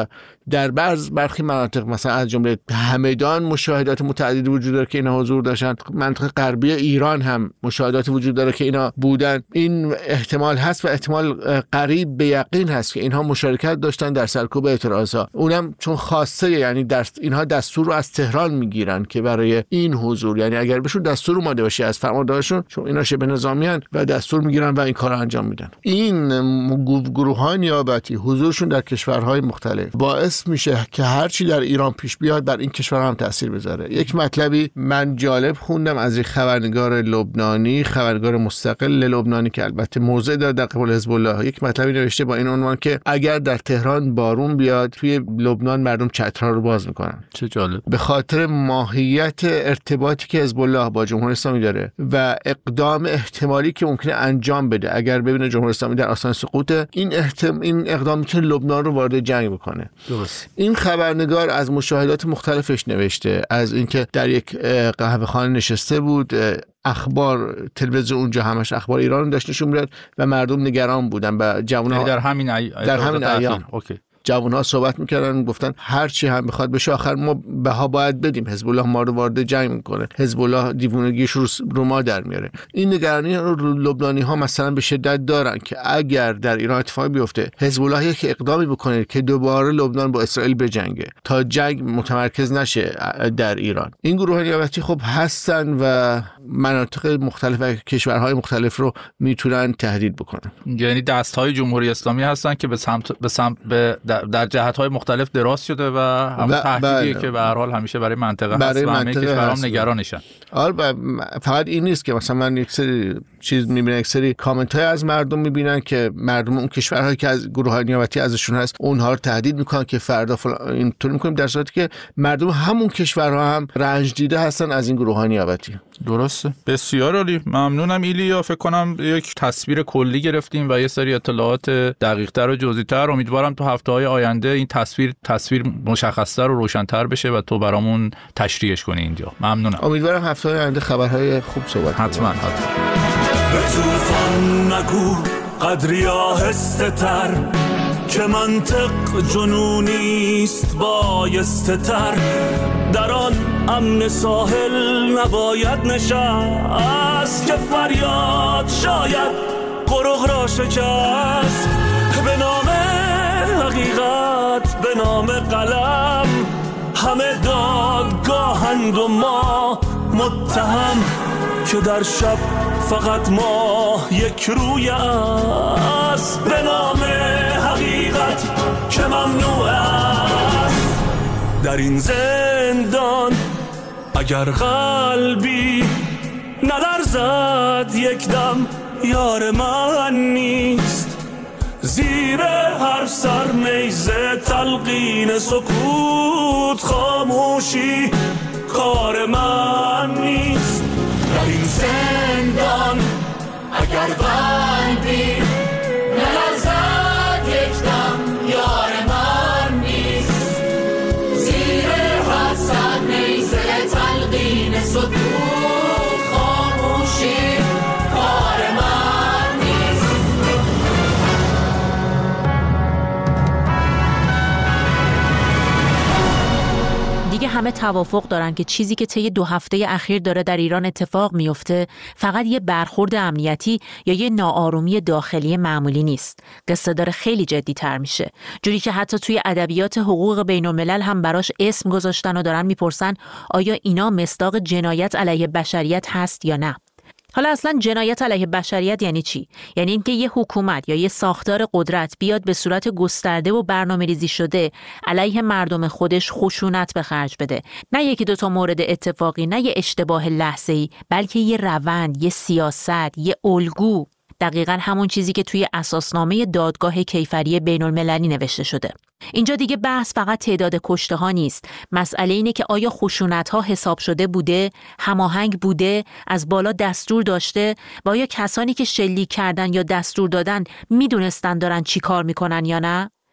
در برخی مناطق مثلا از جمله همدان مشاهدات متعددی وجود داره که اینا حضور داشتن. منطقه غربی ایران هم مشاهداتی وجود داره که اینا بودن. این احتمال هست و احتمال قریب به یقین هست که اینها مشارکت داشتن در سرکوب اعتراضها. اونم چون خاصه، یعنی اینها دستور رو از تهران میگیرن که برای این حضور، یعنی اگر بهشون دستور اومده باشه از فرماندهاشون، چون اینا شبه نظامیان و دستور میگیرن و این کارو انجام میدن. این گروه‌های نیابتی حضورشون در کشورهای مختلف باعث میشه که هرچی در ایران پیش بیاد در این کشورها هم تاثیر بذاره. یک مطلبی من جالب خوندم از یک خبرنگار لبنانی، خبرنگار مستقل لبنانی که البته موضع داره در قبال حزب الله، یک مطلبی نوشته با این عنوان که اگر در تهران بارون بیاد توی لبنان مردم چترها رو باز میکنن. چه جالب. به خاطر ماهیت ارتباطی که حزب الله با جمهوری اسلامی داره و اقدام احتمالی که ممکنه انجام بده اگر ببینه جمهوری اسلامی در آستانه سقوطه، این اقدام میتونه لبنان رو وارد جنگ بکنه. درست. این خبرنگار از مشاهدات مختلفش نوشته، از اینکه در یک قهوه‌خانه نشسته بود، اخبار تلویزیون اونجا همش اخبار ایران داشت نشون میداد و مردم نگران بودن و جوان‌ها در همین ایام اوکی. جوان‌ها صحبت میکردن، گفتن هر چی هم بخواد بشه آخر ما بها باید بدیم، حزب الله ما رو وارد جنگ میکنه، حزب الله دیوونگیش رو ما در میاره. این نگرانی رو لبنانی‌ها مثلا به شدت دارن که اگر در ایران اتفاقی بیفته، حزب الله یک اقدامی بکنه که دوباره لبنان با اسرائیل بجنگه تا جنگ متمرکز نشه در ایران. این گروه نیابتی خب هستن و مناطق مختلف و کشورهای مختلف رو میتونن تهدید بکنن. یعنی دست‌های جمهوری اسلامی هستن که به در جهت‌های مختلف دراز شده و همون تهدیدیه که به هر حال همیشه برای منطقه هست و همه کشورها نگرانشن. آره، فقط این نیست که مثلا من یک سری چیز میبینم، یک سری کامنت‌های از مردم میبینن که مردم اون کشورهایی که از گروه‌های نیابتی ازشون هست اونها رو تهدید میکنن که فردا اینطور میکنیم، در صورتی که مردم همون کشورها هم رنج دیده هستن از این گروه‌های نیابتی. درسته. بسیار عالی. ممنونم ایلیا. فکر کنم یک تصویر کلی گرفتیم و یه سری اطلاعات دقیق‌تر و جزئی‌تر. امیدوارم تو هفته‌های آینده این تصویر مشخص‌تر و روشن‌تر بشه و تو برامون تشریحش کنی اینجا. ممنونم. امیدوارم هفته‌های آینده خبرهای خوب صحبت کنیم. حتما. به طوفان نگو قدری آهسته تر، که منطق جنونیست بایسته تر. در آن امن ساحل نباید نشست، که فریاد شاید قرق را شکست. به نام حقیقت، به نام قلم، همه دادگاهند و ما متهم، که در شب فقط ما یک روی است. به نام حقیقت که ممنوع است در این زندان، اگر قلبی نلرزد یک دم یار من نیست. زیر هر سر نیزه تلقین سکوت، خاموشی کار من نیست. در این زندان اگر قلبی نلرزد یک دم یار من نیست. زیر هر سر نیزه تلقین سکوت، خاموشی کار من نیست. دیگه همه توافق دارن که چیزی که طی 2 هفته اخیر داره در ایران اتفاق میفته فقط یه برخورد امنیتی یا یه ناآرومی داخلی معمولی نیست. قصه داره خیلی جدی تر میشه، جوری که حتی توی ادبیات حقوق بین الملل هم براش اسم گذاشتن و دارن میپرسن آیا اینا مصداق جنایت علیه بشریت هست یا نه. حالا اصلا جنایت علیه بشریت یعنی چی؟ یعنی اینکه یه حکومت یا یه ساختار قدرت بیاد به صورت گسترده و برنامه‌ریزی شده علیه مردم خودش خشونت به خرج بده. نه یکی دوتا مورد اتفاقی، نه یه اشتباه لحظه‌ای، بلکه یه روند، یه سیاست، یه الگو. دقیقاً همون چیزی که توی اساسنامه دادگاه کیفری بین المللی نوشته شده. اینجا دیگه بحث فقط تعداد کشته ها نیست. مسئله اینه که آیا خشونت ها حساب شده بوده، هماهنگ بوده، از بالا دستور داشته و آیا کسانی که شلیک کردن یا دستور دادن میدونستن دارن چی کار میکنن یا نه؟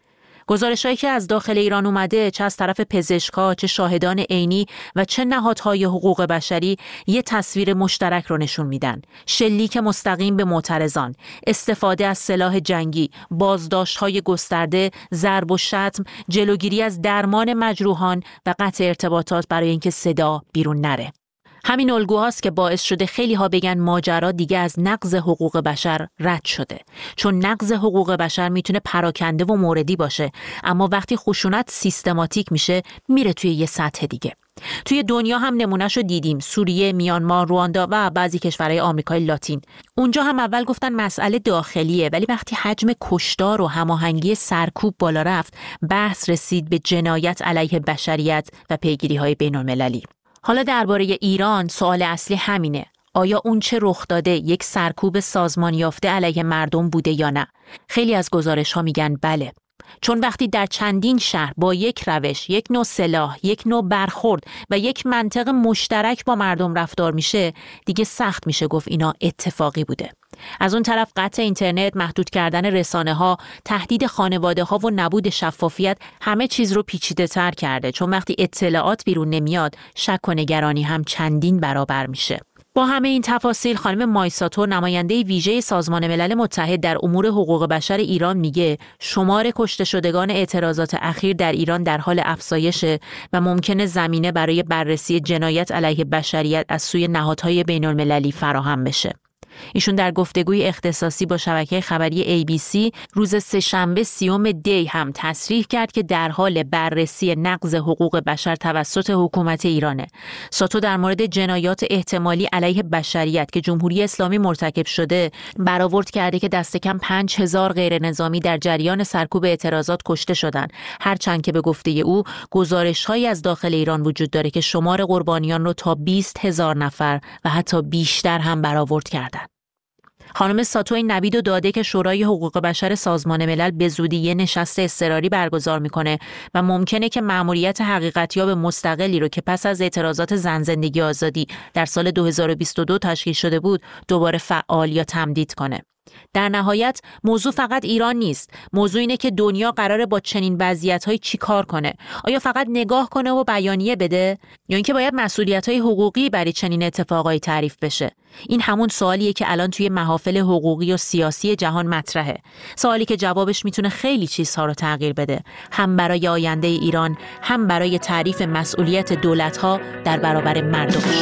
گزارش‌هایی که از داخل ایران اومده، چه از طرف پزشکا، چه شاهدان عینی و چه نهادهای حقوق بشری، یه تصویر مشترک رو نشون میدن. شلیک مستقیم به معترضان، استفاده از سلاح جنگی، بازداشت‌های گسترده، ضرب و شتم، جلوگیری از درمان مجروحان و قطع ارتباطات برای اینکه صدا بیرون نره. همین الگوهاست که باعث شده خیلی ها بگن ماجرا دیگه از نقض حقوق بشر رد شده. چون نقض حقوق بشر میتونه پراکنده و موردی باشه، اما وقتی خشونت سیستماتیک میشه میره توی یه سطح دیگه. توی دنیا هم نمونهشو دیدیم، سوریه، میانمار، رواندا و بعضی کشورهای آمریکای لاتین. اونجا هم اول گفتن مسئله داخلیه، ولی وقتی حجم کشتار و هماهنگی سرکوب بالا رفت، بحث رسید به جنایت علیه بشریت و پیگیری‌های بین‌المللی. حالا درباره ایران سوال اصلی همینه. آیا اون چه رخ داده یک سرکوب سازمان یافته علیه مردم بوده یا نه؟ خیلی از گزارش‌ها میگن بله. چون وقتی در چندین شهر با یک روش، یک نوع سلاح، یک نوع برخورد و یک منطق مشترک با مردم رفتار میشه، دیگه سخت میشه گفت اینا اتفاقی بوده. از اون طرف قطع اینترنت، محدود کردن رسانه‌ها، تهدید خانواده‌ها و نبود شفافیت همه چیز رو پیچیده‌تر کرده، چون وقتی اطلاعات بیرون نمیاد، شک و نگرانی هم چندین برابر میشه. با همه این تفاصیل، خانم مایساتو، نماینده ویژه سازمان ملل متحد در امور حقوق بشر ایران، میگه شمار کشته شدگان اعتراضات اخیر در ایران در حال افزایشه و ممکنه زمینه برای بررسی جنایت علیه بشریت از سوی نهادهای بین‌المللی فراهم بشه. ایشون در گفتگوی اختصاصی با شبکه خبری ABC روز سه‌شنبه 30 دی هم تصریح کرد که در حال بررسی نقض حقوق بشر توسط حکومت ایرانه. ساتو در مورد جنایات احتمالی علیه بشریت که جمهوری اسلامی مرتکب شده برآورد کرده که دست کم 5000 غیر نظامی در جریان سرکوب اعتراضات کشته شدند، هرچند که به گفته او گزارش‌هایی از داخل ایران وجود داره که شمار قربانیان رو تا 20000 نفر و حتی بیشتر هم برآورد کردند. خانم ساتو این نوید رو داده که شورای حقوق بشر سازمان ملل به زودی یه نشست اضطراری برگزار میکنه و ممکنه که مأموریت حقیقتیاب مستقلی رو که پس از اعتراضات زن زندگی آزادی در سال 2022 تشکیل شده بود دوباره فعال یا تمدید کنه. در نهایت موضوع فقط ایران نیست. موضوع اینه که دنیا قراره با چنین وضعیت‌های چی کار کنه؟ آیا فقط نگاه کنه و بیانیه بده؟ یا اینکه باید مسئولیت‌های حقوقی برای چنین اتفاقایی تعریف بشه؟ این همون سوالیه که الان توی محافل حقوقی و سیاسی جهان مطرحه. سوالی که جوابش میتونه خیلی چیزها رو تغییر بده، هم برای آینده ایران، هم برای تعریف مسئولیت دولت‌ها در برابر مردمش.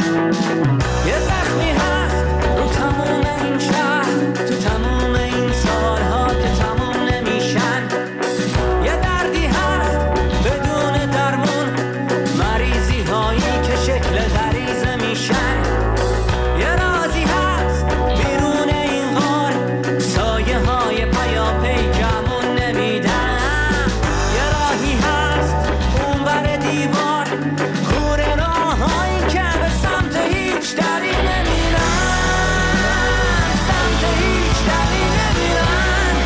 یه زخمی هست رو تموم این شهر، تو تموم این سالها که تموم نمیشن. یه دردی هست بدون درمون، مریضی هایی که شکل غریزه میشن. یه رازی هست بیرون این غار، سایه های پیاپی جمون نمیدن. یه راهی هست اون بر دیوار، کوره راهایی که به سمت هیچ دری نمیرن، سمت هیچ دری نمیرن.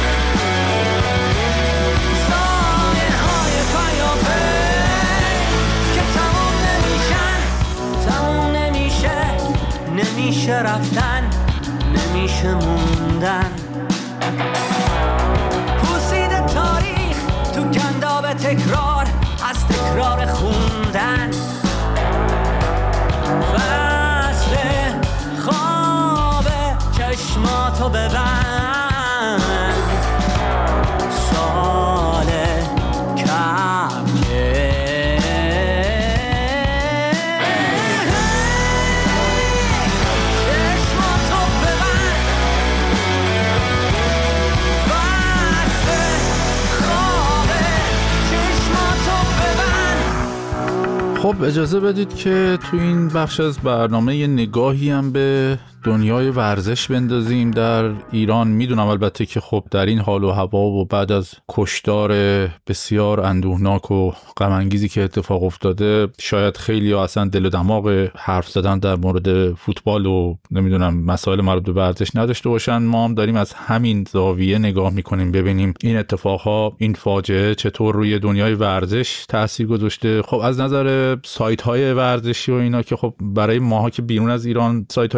سایه های پیاپی که تموم نمیشن، تموم نمیشه رفتن، نمیشه موندن. پوسید تاریخ تو گنداب تکرار، از تکرار خوندن. فصل خواب چشماتو ببند، سال کم خب اجازه بدید که تو این بخش از برنامه یه نگاهی هم به دنیای ورزش بندازیم در ایران. میدونم البته که خب در این حال و هوا و بعد از کشتار بسیار اندوهناک و غم انگیزی که اتفاق افتاده، شاید خیلی ها اصلا دل و دماغ حرف زدن در مورد فوتبال و نمیدونم مسائل مربوط به ورزش نداشته باشن. ما هم داریم از همین زاویه نگاه میکنیم ببینیم این اتفاقها، این فاجعه چطور روی دنیای ورزش تاثیر گذاشته. خب از نظر سایت های ورزشی و اینا که خب برای ماها که بیرون از ایران سایت های ورزشی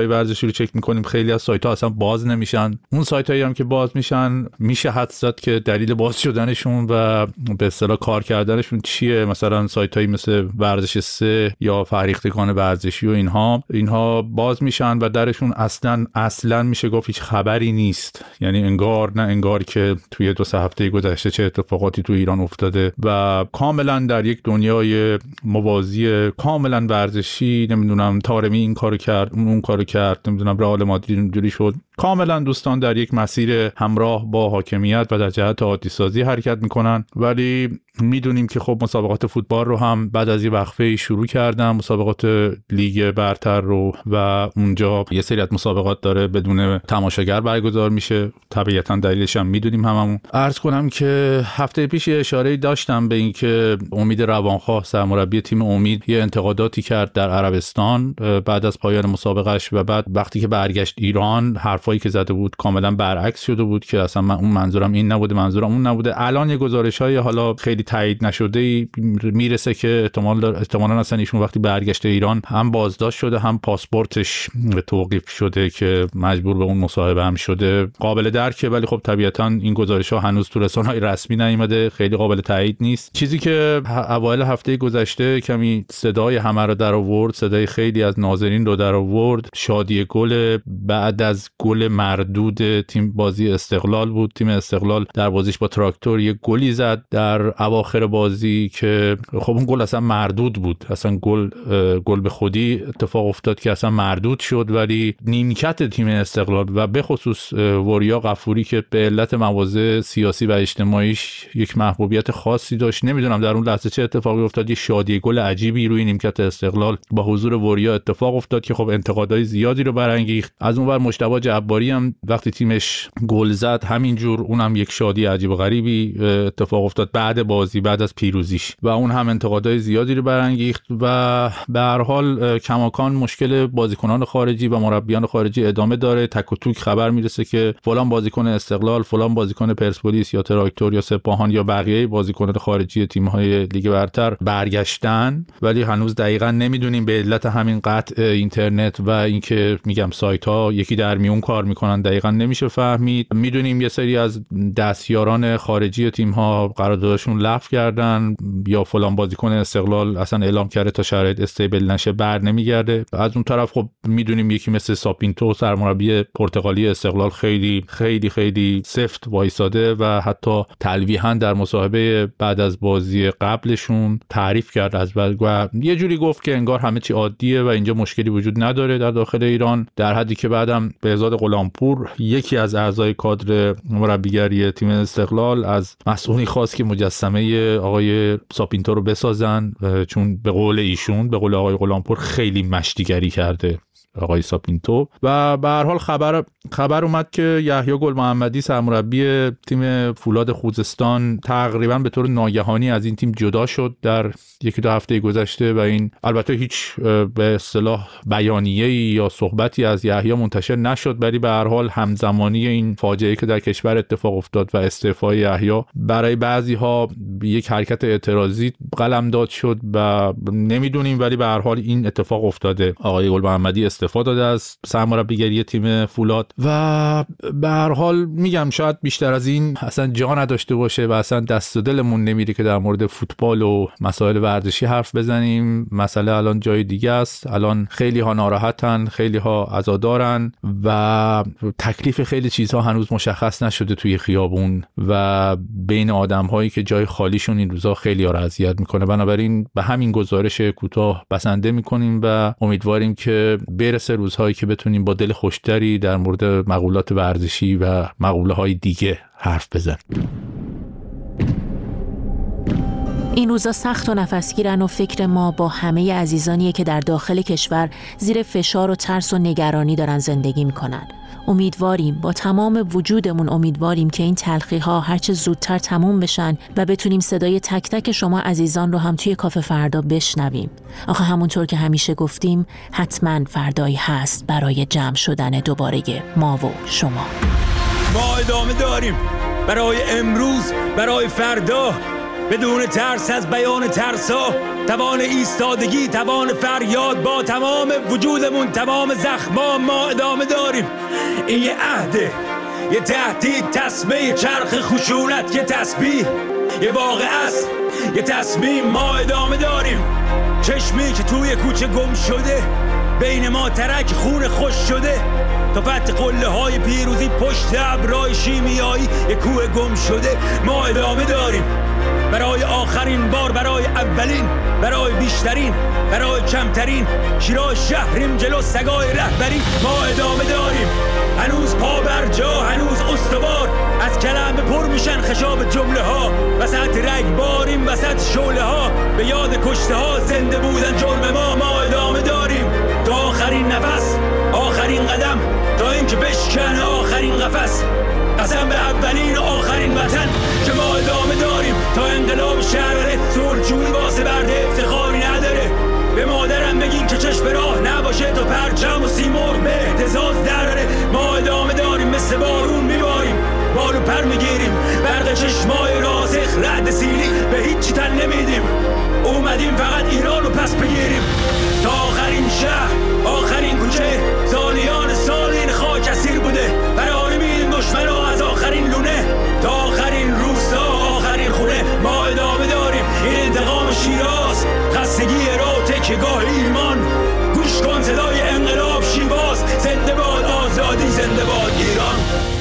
اینجوری چک میکنیم خیلی از سایت‌ها اصلا باز نمیشن. اون سایت‌هایی هم که باز میشن میشه حدس زد که دلیل باز شدنشون و به اصطلاح کار کردنشون چیه. مثلا سایت‌هایی مثل ورزش 3 یا فرهیختگان ورزشی و اینها باز میشن و درشون اصلا میشه گفت هیچ خبری نیست. یعنی انگار که توی 2-3 هفته گذشته چه اتفاقاتی تو ایران افتاده و کاملا در یک دنیای موازی کاملا ورزشی، نمیدونم طارمی این کارو کرد اون کارو کرد، نمیدونم رئال مادرید اینجوری شد، کاملا دوستان در یک مسیر همراه با حاکمیت و در جهت عادی سازی حرکت میکنن. ولی میدونیم که خب مسابقات فوتبال رو هم بعد از یه وقفه شروع کردن، مسابقات لیگ برتر رو، و اونجا یه سری از مسابقات داره بدون تماشاگر برگزار میشه. طبیعتا دلیلش هم میدونیم هممون. عرض کنم که هفته پیش اشاره داشتم به این که امید روانخواه سرمربی تیم امید یه انتقاداتی کرد در عربستان بعد از پایان مسابقهش و بعد وقتی که برگشت ایران حرفایی که زده بود کاملا برعکس شده بود که اصلا اون منظورم این نبوده، منظورم اون نبوده. الان یه گزارش‌های حالا خیلی تایید نشده میرسه که احتمالاً اصلا ایشون وقتی برگشت ایران هم بازداشت شده هم پاسپورتش توقیف شده که مجبور به اون مصاحبه هم شده. قابل درکه، ولی خب طبیعتاً این گزارش‌ها هنوز تو رسانه‌های رسمی نیامده، خیلی قابل تایید نیست. چیزی که اوایل هفته گذشته کمی صدای همه رو در آورد، صدای خیلی از ناظرین رو در آورد، شادی گل بعد از گل مردود تیم بازی استقلال بود. تیم استقلال در بازیش با تراکتور یه گلی زد در اواخر بازی که خب اون گل اصلا مردود بود، اصلا گل به خودی اتفاق افتاد که اصلا مردود شد. ولی نیمکت تیم استقلال و به خصوص وریا غفوری که به علت مواضع سیاسی و اجتماعیش یک محبوبیت خاصی داشت، نمیدونم در اون لحظه چه اتفاقی افتاد، یه شادی گل عجیبی روی نیمکت استقلال با حضور وریا اتفاق افتاد که خب انتقادهای زیادی رو برانگیخت. از اونور مجتبی جباری هم وقتی تیمش گل زد همینجور اونم یک شادی عجیب و غریبی اتفاق افتاد بعد بازی، بعد از پیروزیش، و اون هم انتقادهای زیادی رو برانگیخت. و به هر حال کماکان مشکل بازیکنان خارجی و مربیان خارجی ادامه داره. تک و توک خبر میرسه که فلان بازیکن استقلال، فلان بازیکن پرسپولیس یا تراکتور یا سپاهان یا بقیه بازیکنان خارجی تیم‌های لیگ برتر برگشتن، ولی هنوز دقیقاً نمیدونیم به علت همین قطع اینترنت و اینکه میگم سایت‌ها یکی در میون کار میکنن دقیقاً نمیشه فهمید. میدونیم یه سری از دستیاران خارجی تیم‌ها قراردادشون لغو کردن یا فلان بازیکن استقلال اصلا اعلام کرده تا شرایط استیبل نشه بر نمیگرده. از اون طرف خب میدونیم یکی مثل ساپینتو سرمربی پرتغالی استقلال خیلی خیلی خیلی سفت وایساده و حتی تلویحاً در مصاحبه بعد از بازی قبلشون تعریف کرد از و یه جوری گفت که انگار همه چی عادیه و اینجا مشکلی وجود نداره در داخل ایران، در حدی که بعدم بهزاد غلامپور یکی از اعضای کادر مربیگری تیم استقلال از مسئولی خواست که مجسمه آقای ساپینتو رو بسازن، چون به قول ایشون، به قول آقای غلامپور، خیلی مشتیگری کرده آقای ساپینتو. و به هر حال خبر اومد که یحیی گل محمدی سرمربی تیم فولاد خوزستان تقریبا به طور ناگهانی از این تیم جدا شد در 1-2 هفته گذشته و این البته هیچ به اصطلاح بیانیه‌ای یا صحبتی از یحیی منتشر نشد، ولی به هر حال همزمانی این فاجعه‌ای که در کشور اتفاق افتاد و استعفای یحیی برای بعضی‌ها یک حرکت اعتراضی قلمداد شد و نمیدونیم، ولی به هر حال این اتفاق افتاده. آقای گل محمدی استفاده داده از سرمربیگری تیم فولاد و به هر حال میگم شاید بیشتر از این اصلا جا نداشته باشه و اصلا دست و دلمون نمیره که در مورد فوتبال و مسائل ورزشی حرف بزنیم. مسئله الان جای دیگه است. الان خیلی ها ناراحتن، خیلی ها عزادارن و تکلیف خیلی چیزها هنوز مشخص نشده توی خیابون و بین آدم هایی که جای خالیشون این روزا خیلی ها رو اذیت میکنه. بنابراین به همین گزارش کوتاه بسنده میکنیم و امیدواریم که برسه روزهایی که بتونیم با دل خوشتری در مورد مقولات ورزشی و مقوله های دیگه حرف بزنیم. این روزا سخت و نفسگیرن و فکر ما با همه عزیزانیه که در داخل کشور زیر فشار و ترس و نگرانی دارن زندگی میکنن. امیدواریم، با تمام وجودمون امیدواریم که این تلخی‌ها هرچه زودتر تموم بشن و بتونیم صدای تک تک شما عزیزان رو هم توی کافه فردا بشنویم. آخه همونطور که همیشه گفتیم حتما فردایی هست برای جمع شدن دوباره ما و شما. ما ادامه داریم برای امروز، برای فردا. بدون ترس از بیان ترسا، توان ایستادگی، توان فریاد، با تمام وجودمون، تمام زخما ما ادامه داریم. این یه عهده، یه تهدید، تسمه چرخ خشونت، یه تسبیح، یه واقعه است، یه تصمیم. ما ادامه داریم. چشمی که توی کوچه گم شده، بین ما ترک خون خوش شده، تا فتح قله های پیروزی پشت ابرای شیمیایی، یه کوه گم شده. ما ادامه داریم. برای آخرین بار، برای اولین، برای بیشترین، برای کمترین، شیراز شهریم جلو سگای رهبری. ما ادامه داریم. هنوز پا بر جا، هنوز استوار، از کلمه پر میشن خشاب جمله ها. وسط رگباریم، وسط شعله ها، به یاد کشته ها زنده بودن جرم ما. ما ادامه داریم تا آخرین نفس، آخرین قدم، تا اینکه بشکنه آخرین قفس. قسم به اولین و آخرین وطن که ما ادامه داریم تا انقلاب شهر صلحجویی واسه برده افتخاری نداره. به مادرم بگین که چشم راه نباشه تا پرچم و سیمرغ به اهتزاز دراره. ما ادامه داریم، مثل بارون میباریم، بالو پر میگیریم، برق چشمای راسخ رعد سیلی به هیچی تن نمیدیم. اومدیم فقط ایران رو پس بگیریم تا آخرین شهر، آخرین کوچه، سالیان سال این خاک اسیر بوده. برای میدیم دشمنا از آخرین لونه تا آخرین روستا، آخرین خونه. ما ادامه داریم. این انتقام شیراز، خستگی را تکیه‌گاه ایمان. گوش کن صدای انقلاب شیواز، زنده باد آزادی، زنده باد ایران.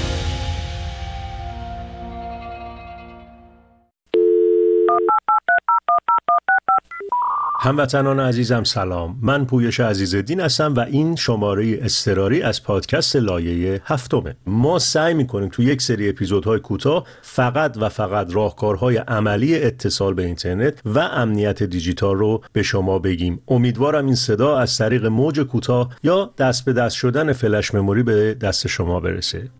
هموطنان عزیزم سلام، من پویش عزیزالدین هستم و این شماره اضطراری از پادکست لایه 7. ما سعی میکنیم تو یک سری اپیزودهای کوتاه فقط و فقط راهکارهای عملی اتصال به اینترنت و امنیت دیجیتال رو به شما بگیم. امیدوارم این صدا از طریق موج کوتاه یا دست به دست شدن فلش مموری به دست شما برسه.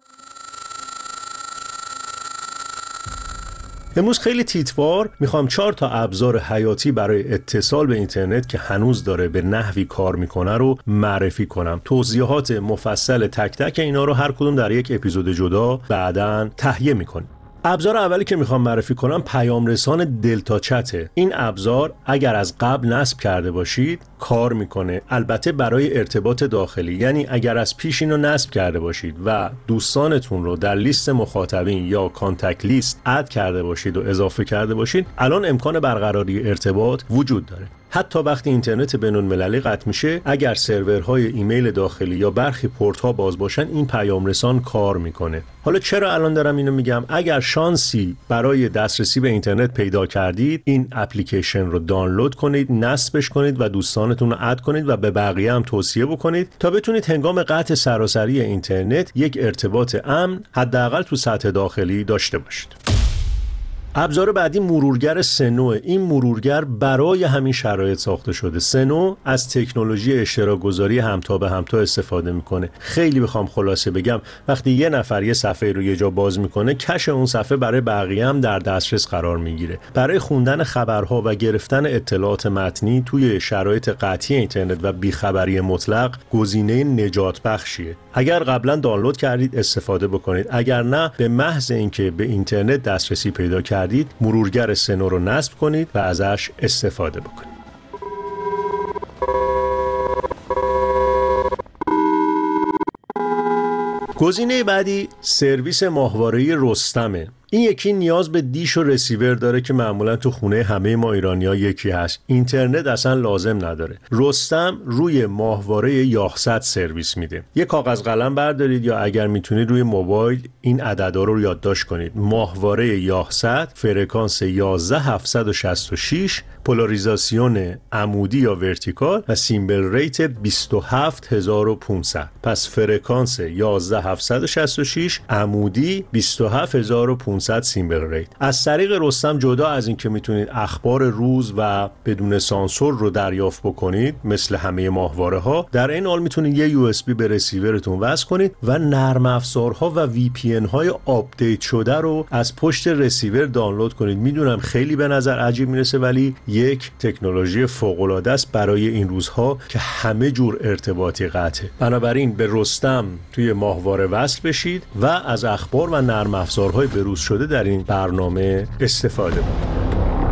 امروز خیلی تیتوار میخوام 4 تا ابزار حیاتی برای اتصال به اینترنت که هنوز داره به نحوی کار میکنه رو معرفی کنم. توضیحات مفصل تک تک اینا رو هر کدوم در یک اپیزود جدا بعداً تهیه میکنیم. ابزار اولی که میخوام معرفی کنم پیام رسان دلتا چته. این ابزار اگر از قبل نصب کرده باشید کار میکنه، البته برای ارتباط داخلی. یعنی اگر از پیش اینو نصب کرده باشید و دوستانتون رو در لیست مخاطبین یا کانتکت لیست اد کرده باشید و اضافه کرده باشید، الان امکان برقراری ارتباط وجود داره. حتی وقتی اینترنت بین‌المللی قطع میشه، اگر سرورهای ایمیل داخلی یا برخی پورت‌ها باز باشن، این پیام رسان کار میکنه. حالا چرا الان دارم اینو میگم؟ اگر شانسی برای دسترسی به اینترنت پیدا کردید، این اپلیکیشن رو دانلود کنید، نصبش کنید و دوستانتون رو اد کنید و به بقیه هم توصیه بکنید تا بتونید هنگام قطع سراسری اینترنت یک ارتباط امن حداقل تو سطح داخلی داشته باشید. ابزار بعدی مرورگر سنو. این مرورگر برای همین شرایط ساخته شده. سنو از تکنولوژی اشتراک گذاری همتا به همتا استفاده میکنه. خیلی بخوام خلاصه بگم، وقتی یه نفر یه صفحه رو یه جا باز میکنه، کش اون صفحه برای بقیه هم در دسترس قرار میگیره. برای خوندن خبرها و گرفتن اطلاعات متنی توی شرایط قطعی اینترنت و بیخبری مطلق گزینه نجات بخشیه. اگر قبلا دانلود کردید استفاده بکنید، اگر نه به محض اینکه به اینترنت دسترسی پیدا کردید مرورگر سنو رو نصب کنید و ازش استفاده بکنید. گزینه بعدی سرویس ماهواره‌ای رستمه. این یکی نیاز به دیش و رسیور داره که معمولا تو خونه همه ما ایرانی‌ها یکی هست. اینترنت اصلا لازم نداره. رستم روی ماهواره یاهصد سرویس میده. یه کاغذ قلم بردارید یا اگر میتونید روی موبایل این عددا رو یادداشت کنید. ماهواره یاهصد، فرکانس 11766، پولاریزاسیون عمودی یا ورتیکال و سیمبل ریت 27500. پس فرکانس 11766 عمودی 27500 سیمبل ریت. از طریق رستم جدا از این که میتونید اخبار روز و بدون سانسور رو دریافت بکنید مثل همه ماهواره ها، در این حال میتونید یه USB به رسیورتون وصل کنید و نرم افزارها و VPN های آپدیت شده رو از پشت رسیور دانلود کنید. میدونم خیلی به نظر عجیب میرسه ولی یک تکنولوژی فوق العاده است برای این روزها که همه جور ارتباطی قطعه. بنابراین به رستم توی ماهواره وصل بشید و از اخبار و نرم افزارهای بروز شده در این برنامه استفاده کنید.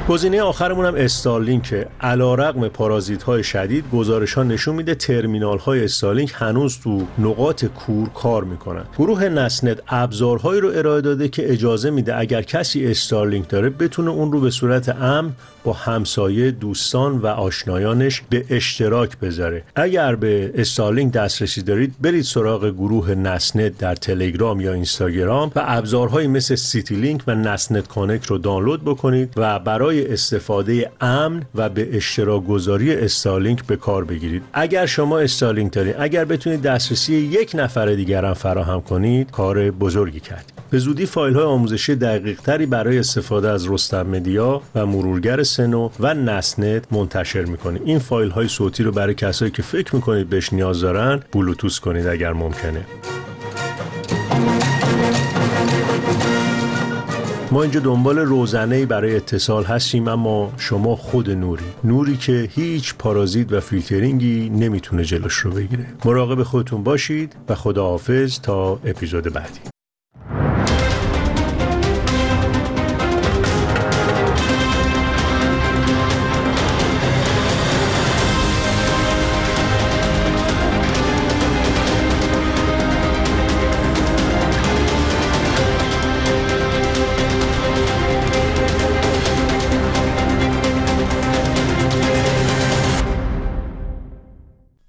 گزینه آخرمون هم استارلینک. علیرغم پارازیت‌های شدید، گزارش‌ها نشون میده ترمینال‌های استارلینک هنوز تو نقاط کور کار میکنن. گروه نسنت ابزارهایی رو ارائه داده که اجازه میده اگر کسی استارلینک داره بتونه اون رو به صورت امن با همسایه، دوستان و آشنایانش به اشتراک بذاره. اگر به استارلینک دسترسی دارید برید سراغ گروه نسنت در تلگرام یا اینستاگرام و ابزارهایی مثل سیتی لینک و نسنت کانکت رو دانلود بکنید و برای استفاده امن و به اشتراک گذاری استارلینک به کار بگیرید. اگر شما استارلینک دارید، اگر بتونید دسترسی یک نفر دیگر هم فراهم کنید، کار بزرگی کردید. به زودی فایل‌های آموزشی دقیق‌تری برای استفاده از رستم مدیا و مرورگر سنو و نسنت منتشر می‌کنید. این فایل‌های صوتی رو برای کسایی که فکر می‌کنید بهش نیاز دارن بلوتوث کنید اگر ممکنه. ما اینجا دنبال روزنه‌ای برای اتصال هستیم، اما شما خود نوری که هیچ پارازیت و فیلترینگی نمیتونه جلوش رو بگیره. مراقب خودتون باشید و خداحافظ تا اپیزود بعدی.